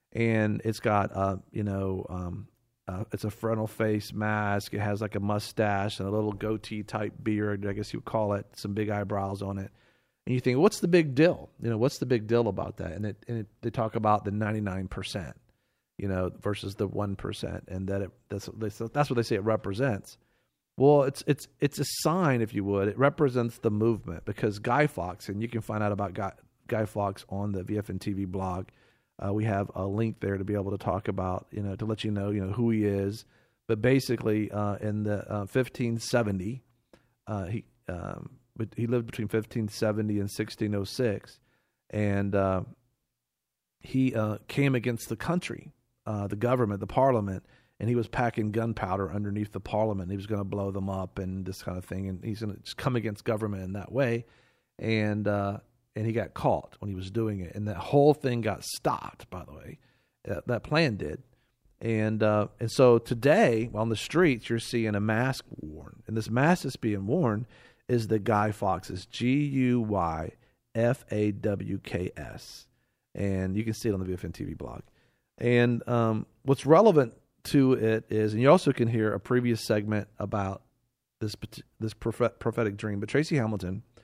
And it's got, uh, you know, um, uh, it's a frontal face mask. It has like a mustache and a little goatee type beard, I guess you would call it, some big eyebrows on it. And you think, what's the big deal? You know, what's the big deal about that? And it, and it, they talk about the ninety-nine percent, you know, versus the one percent, and that it, that's, that's what they say it represents. Well, it's it's it's a sign, if you would. It represents the movement, because Guy Fawkes, and you can find out about Guy, Guy Fawkes on the V F N T V blog. Uh, we have a link there to be able to talk about, you know, to let you know, you know, who he is. But basically, uh, in the uh, fifteen seventy, uh, he um, but he lived between fifteen seventy and sixteen oh six, and uh, he uh, came against the country, uh, the government, the parliament, and he was packing gunpowder underneath the parliament. He was going to blow them up and this kind of thing, and he's going to just come against government in that way, and. Uh, And he got caught when he was doing it. And that whole thing got stopped, by the way. Uh, that plan did. And uh, and so today, on the streets, you're seeing a mask worn. And this mask that's being worn is the Guy Fawkes, G U Y F A W K S. And you can see it on the V F N T V blog. And um, what's relevant to it is, and you also can hear a previous segment about this this prophet, prophetic dream. But Tracy Hamilton,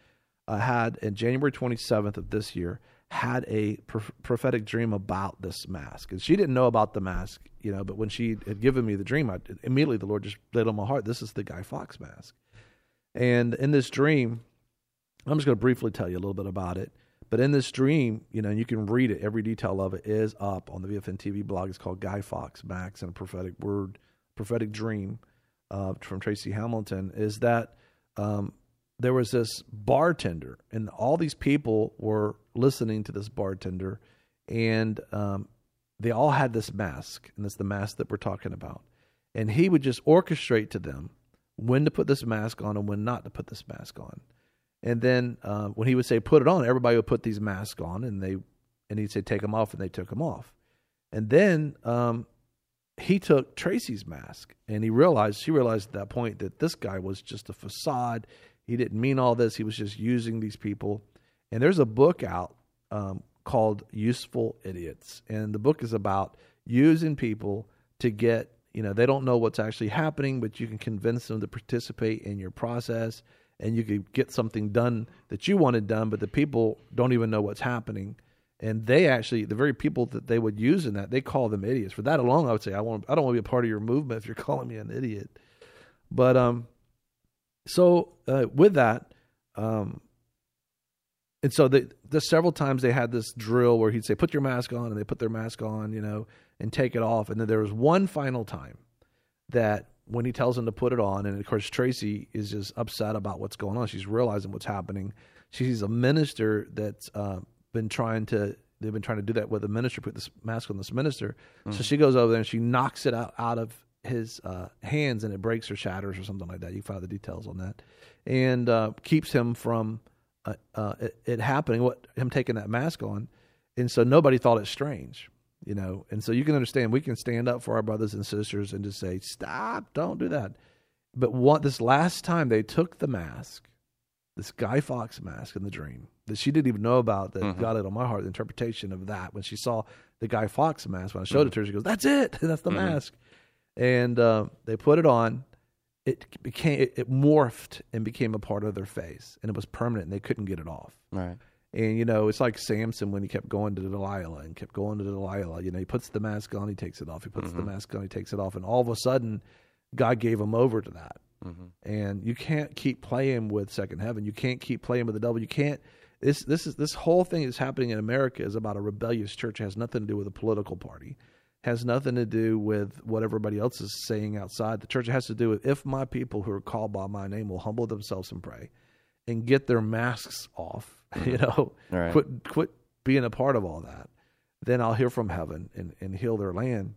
uh, had, in January twenty-seventh of this year, had a pro- prophetic dream about this mask. And she didn't know about the mask, you know, but when she had given me the dream, I, immediately the Lord just laid on my heart, this is the Guy Fawkes mask. And in this dream, I'm just going to briefly tell you a little bit about it. But in this dream, you know, you can read it. Every detail of it is up on the V F N T V blog. It's called Guy Fawkes Mask and a Prophetic Word, Prophetic Dream uh, from Tracy Hamilton, is that um, there was this bartender, and all these people were listening to this bartender, and um, they all had this mask, and it's the mask that we're talking about. And he would just orchestrate to them when to put this mask on and when not to put this mask on. And then uh, when he would say, put it on, everybody would put these masks on, and they, and he'd say, take them off, and they took them off. And then um, he took Tracy's mask, and he realized, she realized at that point that this guy was just a facade. He didn't mean all this. He was just using these people. And there's a book out um, called Useful Idiots. And the book is about using people to get, you know, they don't know what's actually happening, but you can convince them to participate in your process. And you could get something done that you wanted done, but the people don't even know what's happening. And they actually, the very people that they would use in that, they call them idiots. For that alone, I would say, I want, I don't want to be a part of your movement if you're calling me an idiot. But um, so uh, with that, um, and so they, there's several times they had this drill where he'd say, put your mask on, and they put their mask on, you know, and take it off. And then there was one final time that when he tells them to put it on, and of course Tracy is just upset about what's going on. She's realizing what's happening. She's a minister that's uh, been trying to, they've been trying to do that with a minister, put this mask on this minister. Mm-hmm. So she goes over there and she knocks it out, out of his uh, hands, and it breaks or shatters or something like that. You can find the details on that. And uh, keeps him from uh, uh, it, it happening, what him taking that mask on. And so nobody thought it strange. You know, and so you can understand, we can stand up for our brothers and sisters and just say, stop, don't do that. But what this last time they took the mask, this Guy Fawkes mask in the dream, that she didn't even know about, that mm-hmm. got it on my heart, the interpretation of that. When she saw the Guy Fawkes mask, when I showed mm-hmm. it to her, she goes, that's it, that's the mm-hmm. mask. And uh, they put it on. It became, it, it morphed and became a part of their face, and it was permanent, and they couldn't get it off. Right. And, you know, it's like Samson when he kept going to Delilah and kept going to Delilah. You know, he puts the mask on, he takes it off. He puts mm-hmm. the mask on, he takes it off. And all of a sudden, God gave him over to that. Mm-hmm. And you can't keep playing with second heaven. You can't keep playing with the devil. You can't. This this is this whole thing that's happening in America is about a rebellious church. It has nothing to do with a political party. It has nothing to do with what everybody else is saying outside the church. It has to do with, if my people who are called by my name will humble themselves and pray and get their masks off, you know, right. quit quit being a part of all that, then I'll hear from heaven and, and heal their land.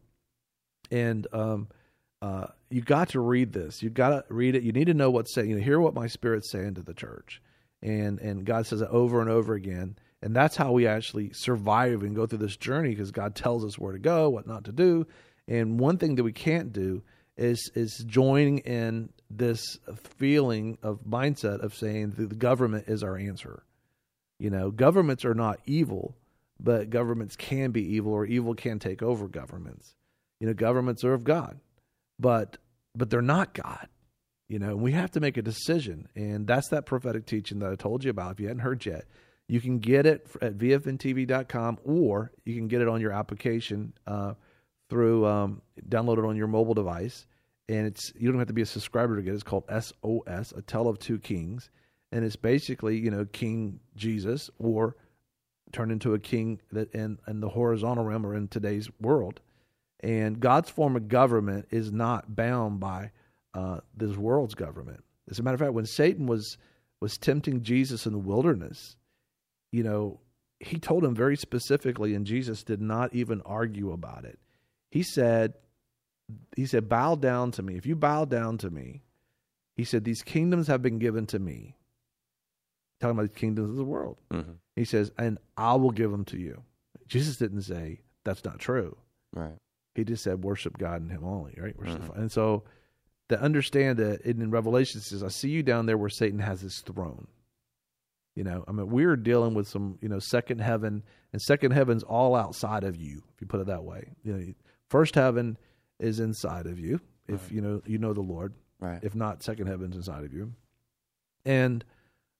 And um, uh, you got to read this. You got to read it. You need to know what's saying. You know, hear what my Spirit's saying to the church. And and God says it over and over again. And that's how we actually survive and go through this journey, because God tells us where to go, what not to do. And one thing that we can't do is is joining in this feeling of mindset of saying that the government is our answer. You know, governments are not evil, but governments can be evil, or evil can take over governments. You know, governments are of God, but but they're not God. You know, and we have to make a decision, and that's that prophetic teaching that I told you about. If you hadn't heard yet, you can get it at V F N T V dot com, or you can get it on your application uh, through um, download it on your mobile device. And it's you don't have to be a subscriber to get it. It's called S O S, A Tale of Two Kings. And it's basically, you know, King Jesus, or turn into a king that in, in the horizontal realm, or in today's world. And God's form of government is not bound by uh, this world's government. As a matter of fact, when Satan was was tempting Jesus in the wilderness, you know, he told him very specifically, and Jesus did not even argue about it. He said, he said, bow down to me. If you bow down to me, he said, these kingdoms have been given to me. Talking about the kingdoms of the world. Mm-hmm. He says, and I will give them to you. Jesus didn't say, that's not true. Right. He just said, worship God and him only, right? Mm-hmm. And so to understand that in Revelation, it says, I see you down there where Satan has his throne. You know, I mean, we're dealing with some, you know, second heaven, and second heaven's all outside of you, if you put it that way. You know, first heaven is inside of you, if, right. you know, you know the Lord. Right. If not, second heaven's inside of you. And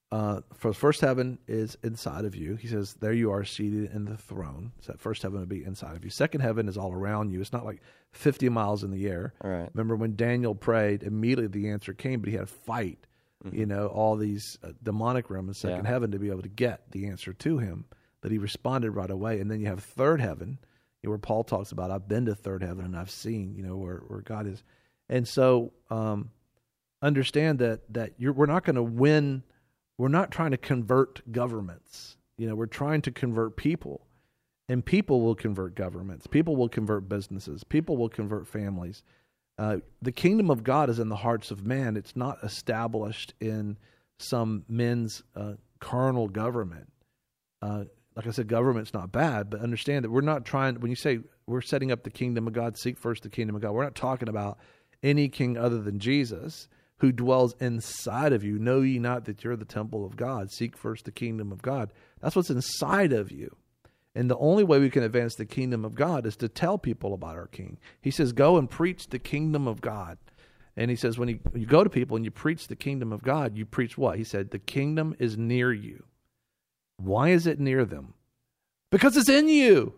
uh, for first heaven is inside of you. He says, there you are seated in the throne. So that first heaven would be inside of you. Second heaven is all around you. It's not like fifty miles in the air. All right. Remember when Daniel prayed, immediately the answer came, but he had to fight, mm-hmm. you know, all these uh, demonic realm in second yeah. heaven to be able to get the answer to him. But he responded right away. And then you have third heaven, you know, where Paul talks about, I've been to third heaven and I've seen, you know, where, where God is. And so um, understand that that you're, we're not going to win. We're not trying to convert governments. You know, we're trying to convert people. And people will convert governments. People will convert businesses. People will convert families. Uh, the kingdom of God is in the hearts of man. It's not established in some men's uh, carnal government. Uh, like I said, government's not bad, but understand that we're not trying, when you say we're setting up the kingdom of God, seek first the kingdom of God, we're not talking about any king other than Jesus who dwells inside of you. Know ye not that you're the temple of God? Seek first the kingdom of God. That's what's inside of you. And the only way we can advance the kingdom of God is to tell people about our King. He says, go and preach the kingdom of God. And he says, when you, you go to people and you preach the kingdom of God, you preach what? He said, the kingdom is near you. Why is it near them? Because it's in you.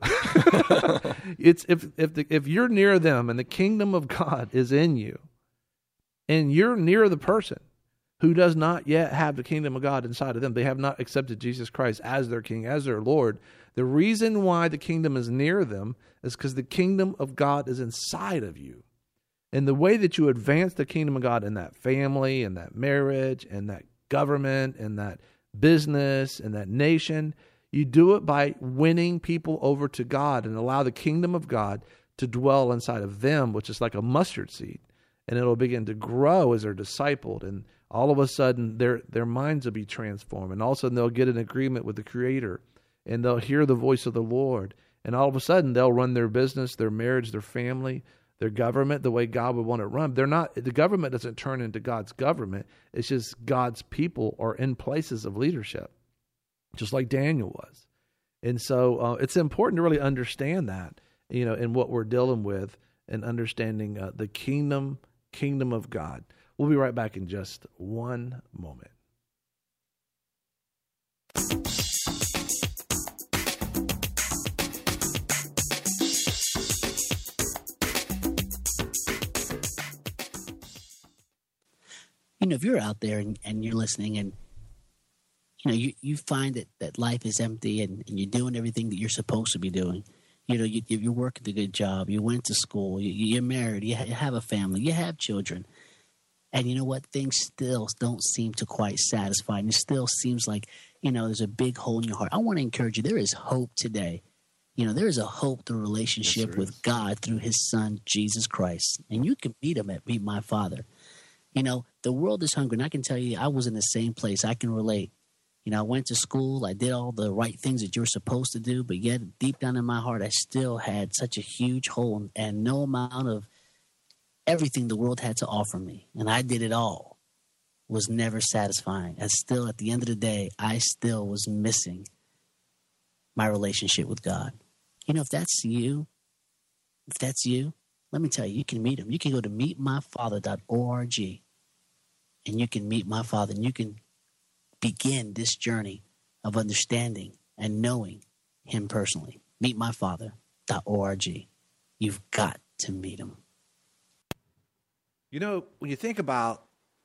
It's if if the, if you're near them and the kingdom of God is in you, and you're near the person who does not yet have the kingdom of God inside of them, they have not accepted Jesus Christ as their King, as their Lord. The reason why the kingdom is near them is because the kingdom of God is inside of you. And the way that you advance the kingdom of God in that family, in that marriage, in that government, in that business, in that nation, you do it by winning people over to God and allow the kingdom of God to dwell inside of them, which is like a mustard seed. And it'll begin to grow as they're discipled. And all of a sudden, their their minds will be transformed. And all of a sudden, they'll get an agreement with the Creator. And they'll hear the voice of the Lord. And all of a sudden, they'll run their business, their marriage, their family, their government the way God would want it run. They're not. The government doesn't turn into God's government. It's just God's people are in places of leadership, just like Daniel was. And so uh, it's important to really understand that, you know, in what we're dealing with and understanding uh, the kingdom, kingdom of God. We'll be right back in just one moment. You know, if you're out there and, and you're listening and, you know, you, you find that, that life is empty and, and you're doing everything that you're supposed to be doing. You know, you, you're working a good job. You went to school. You, you're married. You, ha- you have a family. You have children. And you know what? Things still don't seem to quite satisfy. And it still seems like, you know, there's a big hole in your heart. I want to encourage you. There is hope today. You know, there is a hope through relationship yes, with God through his son, Jesus Christ. And you can meet him at Meet My Father. You know, the world is hungry. And I can tell you, I was in the same place. I can relate. You know, I went to school. I did all the right things that you're supposed to do. But yet, deep down in my heart, I still had such a huge hole and no amount of everything the world had to offer me. And I did it all. Was never satisfying. And still, at the end of the day, I still was missing my relationship with God. You know, if that's you, if that's you, let me tell you, you can meet him. You can go to meet my father dot org and you can meet my Father, and you can begin this journey of understanding and knowing him personally. meet my father dot org. You've got to meet him. You know, when you think about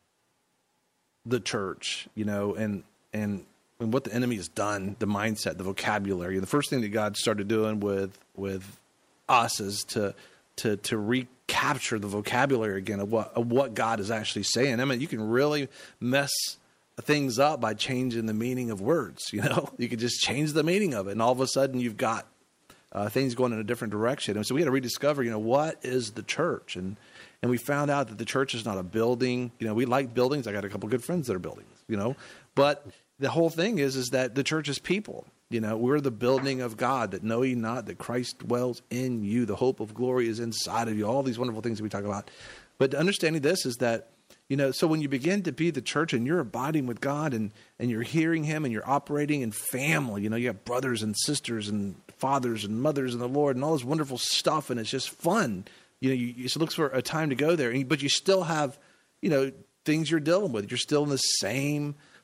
the church, you know, and and and what the enemy has done, the mindset, the vocabulary, the first thing that God started doing with with us is to to to recapture the vocabulary again of what of what God is actually saying. I mean, you can really mess things up by changing the meaning of words. You know, you could just change the meaning of it, and all of a sudden you've got uh, things going in a different direction. And so we had to rediscover, you know, what is the church? And and we found out that the church is not a building. You know, we like buildings. I got a couple of good friends that are buildings. You know, but the whole thing is is that the church is people. You know, we're the building of God, that know ye not that Christ dwells in you. The hope of glory is inside of you. All these wonderful things that we talk about. But understanding this is that, you know, so when you begin to be the church and you're abiding with God and, and you're hearing him and you're operating in family, you know, you have brothers and sisters and fathers and mothers in the Lord and all this wonderful stuff, and it's just fun. You know, you, you just look for a time to go there, and, but you still have, you know, things you're dealing with. You're still in the same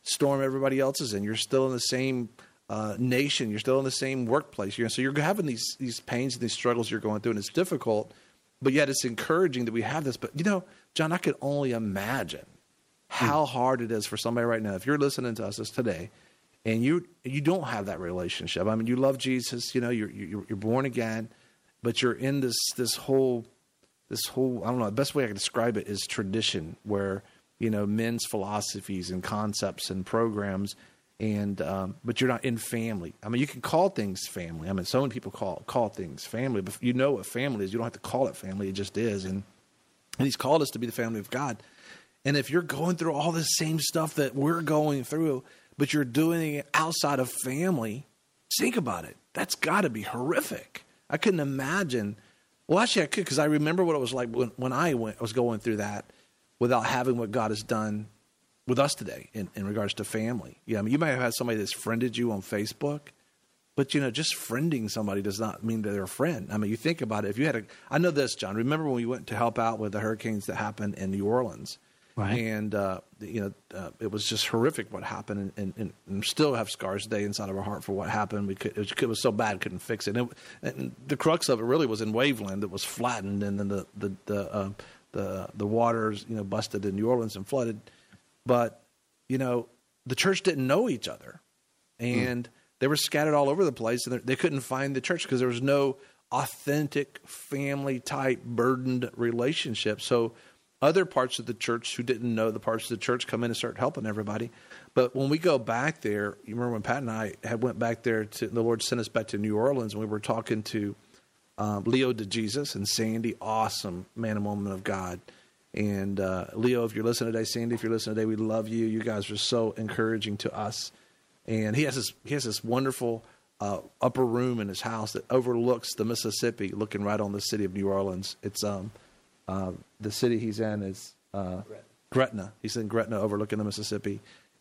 storm everybody else is in. You're still in the same uh, nation. You're still in the same workplace. You're, so you're having these these pains and these struggles you're going through, and it's difficult. But yet it's encouraging that we have this. But, you know, John, I could only imagine how hard it is for somebody right now. If you're listening to us this today and you you don't have that relationship. I mean, you love Jesus, you know, you're you're, you're born again, but you're in this this whole, this whole, I don't know, the best way I can describe it is tradition where, you know, men's philosophies and concepts and programs, and um, but you're not in family. I mean, you can call things family. I mean, so many people call call things family, but you know what family is. You don't have to call it family. It just is. And and he's called us to be the family of God. And if you're going through all the same stuff that we're going through, but you're doing it outside of family, think about it. That's got to be horrific. I couldn't imagine. Well, actually, I could, because I remember what it was like when, when I went, was going through that without having what God has done with us today in, in regards to family. Yeah, I mean, you might have had somebody that's friended you on Facebook, but, you know, just friending somebody does not mean that they're a friend. I mean, you think about it. If you had a, I know this, John. Remember when we went to help out with the hurricanes that happened in New Orleans? Right. And, uh, you know, uh, it was just horrific what happened, and, and, and still have scars today inside of our heart for what happened. We could, it, was, it was so bad, couldn't fix it. And, it. and the crux of it really was in Waveland. It was flattened, and then the the the, uh, the the waters, you know, busted in New Orleans and flooded. But, you know, the church didn't know each other, and mm. they were scattered all over the place, and they couldn't find the church because there was no authentic family-type burdened relationship. So other parts of the church who didn't know the parts of the church come in and start helping everybody. But when we go back there, you remember when Pat and I had went back there to, the Lord sent us back to New Orleans, and we were talking to um, Leo DeJesus and Sandy, awesome man and woman of God. And uh, Leo, if you're listening today, Sandy, if you're listening today, we love you. You guys are so encouraging to us. And he has this, he has this wonderful uh, upper room in his house that overlooks the Mississippi, looking right on the city of New Orleans. It's um. Uh, the city he's in is uh, Gretna. He's in Gretna, overlooking the Mississippi.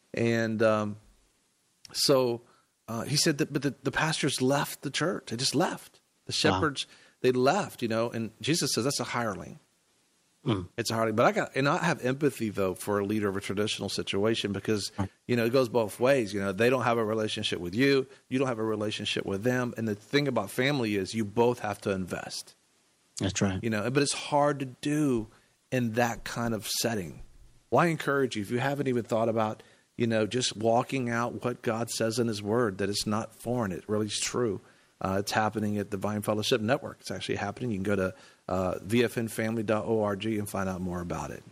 And um, so uh, he said that, but the, the pastors left the church. They just left. The shepherds, wow. they left, you know, and Jesus says that's a hireling. Mm. It's a hireling. But I got, and I have empathy, though, for a leader of a traditional situation because, you know, it goes both ways. You know, they don't have a relationship with you. You don't have a relationship with them. And the thing about family is you both have to invest. That's right. You know, but it's hard to do in that kind of setting. Well, I encourage you, if you haven't even thought about, you know, just walking out what God says in his word, that it's not foreign. It really is true. Uh, it's happening at the Vine Fellowship Network. It's actually happening. You can go to uh, v f n family dot org and find out more about it.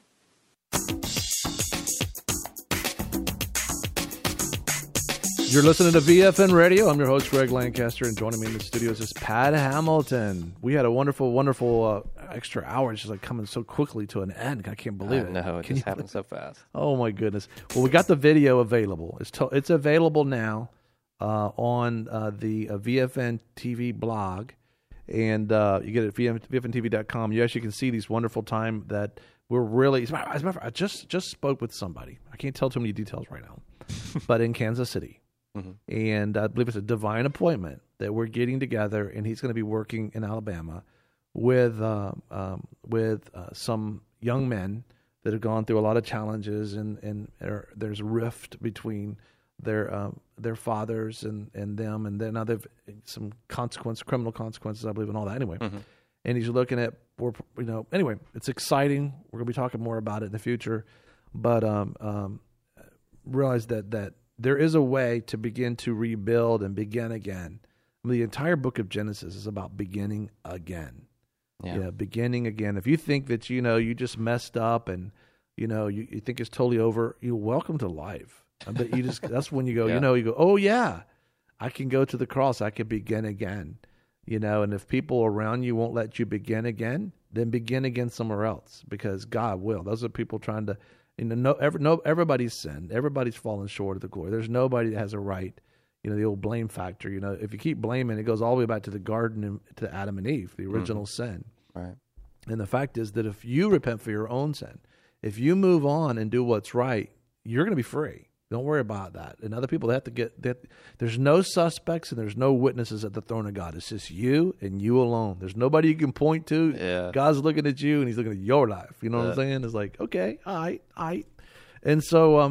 You're listening to V F N Radio. I'm your host, Greg Lancaster, and joining me in the studios is Pat Hamilton. We had a wonderful, wonderful uh, extra hour. It's just like coming so quickly to an end. I can't believe it. No, it Can just you happened so fast. Oh, my goodness. Well, we got the video available. It's to, it's available now uh, on uh, the uh, V F N T V blog, and uh, you get it at v f n t v dot com. You actually can see these wonderful time that we're really, as a matter of fact, I just, just spoke with somebody. I can't tell too many details right now, but in Kansas City. Mm-hmm. And I believe it's a divine appointment that we're getting together, and he's going to be working in Alabama with uh, um, with uh, some young men that have gone through a lot of challenges, and and er, there's a rift between their uh, their fathers and, and them, and then now they've some consequence, criminal consequences, I believe, and all that. Anyway, mm-hmm. and he's looking at, you know, anyway, it's exciting. We're going to be talking more about it in the future, but um, um, realize that that. There is a way to begin to rebuild and begin again. I mean, the entire book of Genesis is about beginning again. Yeah. yeah, beginning again. If you think that, you know, you just messed up and, you know, you, you think it's totally over, you're welcome to life. But you just, that's when you go, yeah. you know, you go, oh yeah, I can go to the cross. I can begin again. You know, and if people around you won't let you begin again, then begin again somewhere else, because God will. Those are people trying to, you know, no, every, no, everybody's sinned. Everybody's fallen short of the glory. There's nobody that has a right. You know, the old blame factor. You know, if you keep blaming, it goes all the way back to the garden and to Adam and Eve, the original mm-hmm. sin. Right. And the fact is that if you repent for your own sin, if you move on and do what's right, you're going to be free. Don't worry about that. And other people, they have to get that. There's no suspects and there's no witnesses at the throne of God. It's just you and you alone. There's nobody you can point to. Yeah. God's looking at you and he's looking at your life. You know yeah. what I'm saying? It's like, okay, all right, all right. And so, um,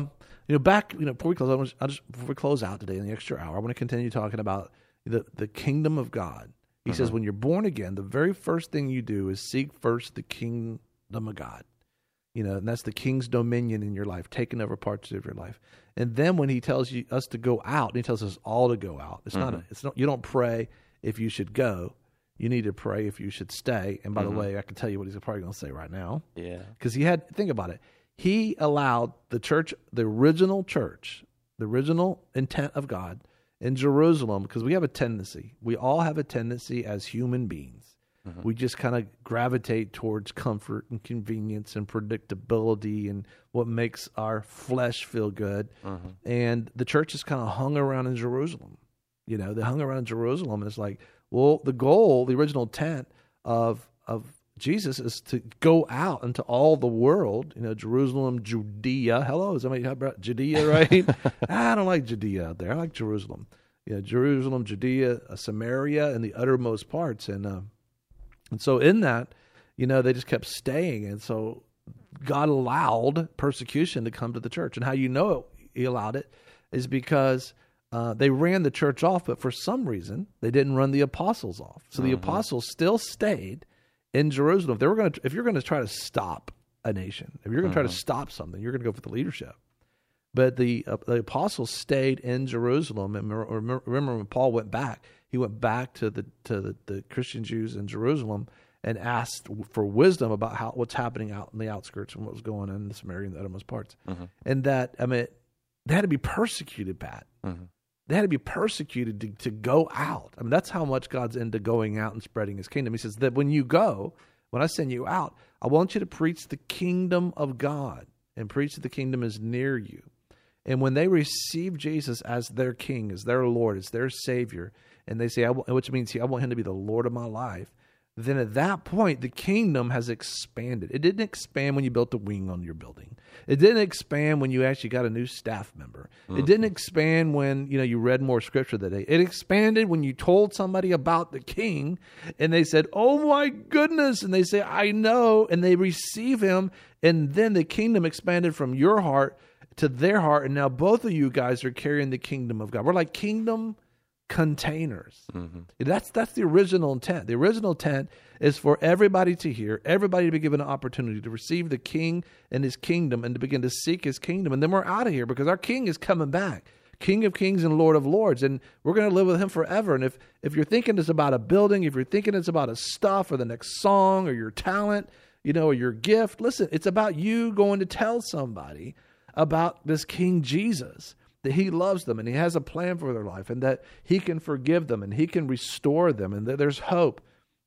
You know, back, you know, before we close, I want to, I just, before we close out today in the extra hour, I want to continue talking about the, the kingdom of God. He mm-hmm. says, when you're born again, the very first thing you do is seek first the kingdom of God. You know, and that's the king's dominion in your life, taking over parts of your life. And then when he tells you us to go out, and he tells us all to go out. It's mm-hmm. not, a, it's not, you don't pray if you should go. You need to pray if you should stay. And by mm-hmm. the way, I can tell you what he's probably going to say right now. Yeah. Because he had, think about it. He allowed the church, the original church, the original intent of God in Jerusalem, because we have a tendency. We all have a tendency as human beings. Mm-hmm. We just kind of gravitate towards comfort and convenience and predictability and what makes our flesh feel good. Mm-hmm. And the church is kind of hung around in Jerusalem. You know, they hung around in Jerusalem, and it's like, well, the goal, the original intent of of Jesus is to go out into all the world, you know, Jerusalem, Judea. Hello, is somebody talking about Judea, right? I don't like Judea out there. I like Jerusalem. You know, Jerusalem, Judea, uh, Samaria, and the uttermost parts. And uh, and so in that, you know, they just kept staying. And so God allowed persecution to come to the church. And how you know he allowed it is because uh, they ran the church off, but for some reason, they didn't run the apostles off. So mm-hmm. the apostles still stayed in Jerusalem. If they were going to, if you're going to try to stop a nation, if you're going to mm-hmm. try to stop something, you're going to go for the leadership. But the uh, the apostles stayed in Jerusalem. And remember, remember when Paul went back, he went back to the to the, the Christian Jews in Jerusalem and asked for wisdom about how what's happening out in the outskirts and what was going on in the Samaria and the uttermost parts. Mm-hmm. And that, I mean, they had to be persecuted, Pat. Mm-hmm. They had to be persecuted to, to go out. I mean, that's how much God's into going out and spreading his kingdom. He says that when you go, when I send you out, I want you to preach the kingdom of God and preach that the kingdom is near you. And when they receive Jesus as their king, as their Lord, as their Savior, and they say, I w- which means I want him to be the Lord of my life, then at that point, the kingdom has expanded. It didn't expand when you built a wing on your building. It didn't expand when you actually got a new staff member. Mm-hmm. It didn't expand when, you know, you read more scripture that day. It expanded when you told somebody about the king and they said, oh my goodness. And they say, I know. And they receive him. And then the kingdom expanded from your heart to their heart. And now both of you guys are carrying the kingdom of God. We're like kingdom containers. Mm-hmm. That's that's the original intent. The original intent is for everybody to hear, everybody to be given an opportunity to receive the king and his kingdom and to begin to seek his kingdom. And then we're out of here because our king is coming back. King of kings and Lord of lords. And we're going to live with him forever. And if, if you're thinking it's about a building, if you're thinking it's about a stuff or the next song or your talent, you know, or your gift, listen, it's about you going to tell somebody about this King Jesus, that he loves them and he has a plan for their life and that he can forgive them and he can restore them and that there's hope.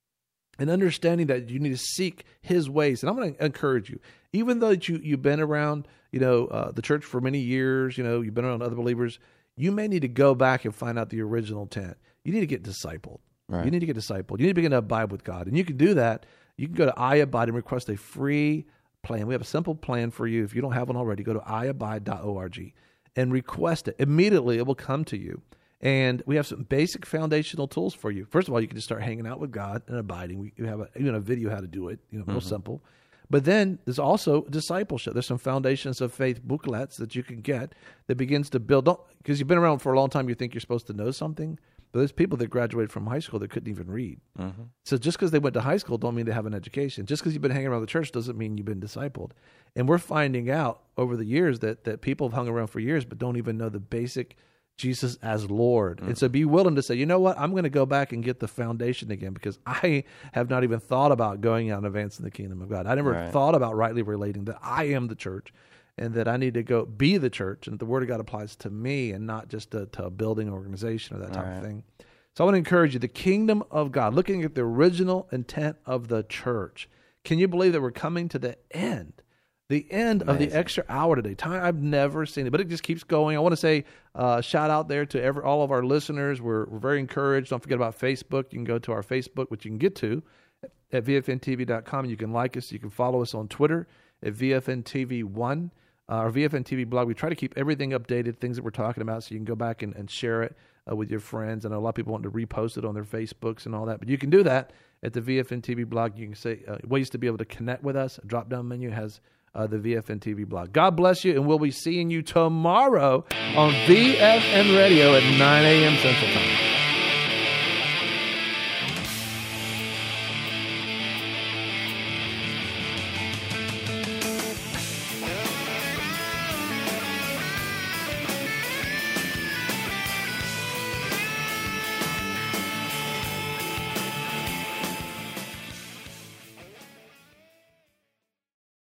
And understanding that you need to seek his ways. And I'm going to encourage you, even though you, you've been around, you know, uh, the church for many years, you know, you've been around other believers, you may need to go back and find out the original intent. You need to get discipled. Right. You need to get discipled. You need to begin to abide with God. And you can do that. You can go to iAbide and request a free plan. We have a simple plan for you. If you don't have one already, go to i abide dot org and request it. Immediately, it will come to you. And we have some basic foundational tools for you. First of all, you can just start hanging out with God and abiding. We you have a, even a video how to do it, you know, real mm-hmm. simple. But then there's also discipleship. There's some foundations of faith booklets that you can get that begins to build. Because you've been around for a long time, you think you're supposed to know something. But there's people that graduated from high school that couldn't even read. Mm-hmm. So just because they went to high school don't mean they have an education. Just because you've been hanging around the church doesn't mean you've been discipled. And we're finding out over the years that that people have hung around for years but don't even know the basic Jesus as Lord. Mm-hmm. And so be willing to say, you know what, I'm going to go back and get the foundation again because I have not even thought about going out and advancing the kingdom of God. I never right. thought about rightly relating that I am the church and that I need to go be the church and the word of God applies to me and not just to, to a building organization or that type right. of thing. So I want to encourage you, the kingdom of God, looking at the original intent of the church. Can you believe that we're coming to the end? The end Amazing. Of the extra hour today. Time I've never seen it, but it just keeps going. I want to say uh, shout out there to every, all of our listeners. We're, we're very encouraged. Don't forget about Facebook. You can go to our Facebook, which you can get to at V F N T V dot com. You can like us. You can follow us on Twitter at V F N T V one. Uh, our V F N T V blog. We try to keep everything updated, things that we're talking about, so you can go back and, and share it uh, with your friends. I know a lot of people want to repost it on their Facebooks and all that, but you can do that at the V F N T V blog. You can say uh, ways to be able to connect with us. A drop-down menu has uh, the V F N T V blog. God bless you, and we'll be seeing you tomorrow on V F N Radio at nine a.m. Central Time.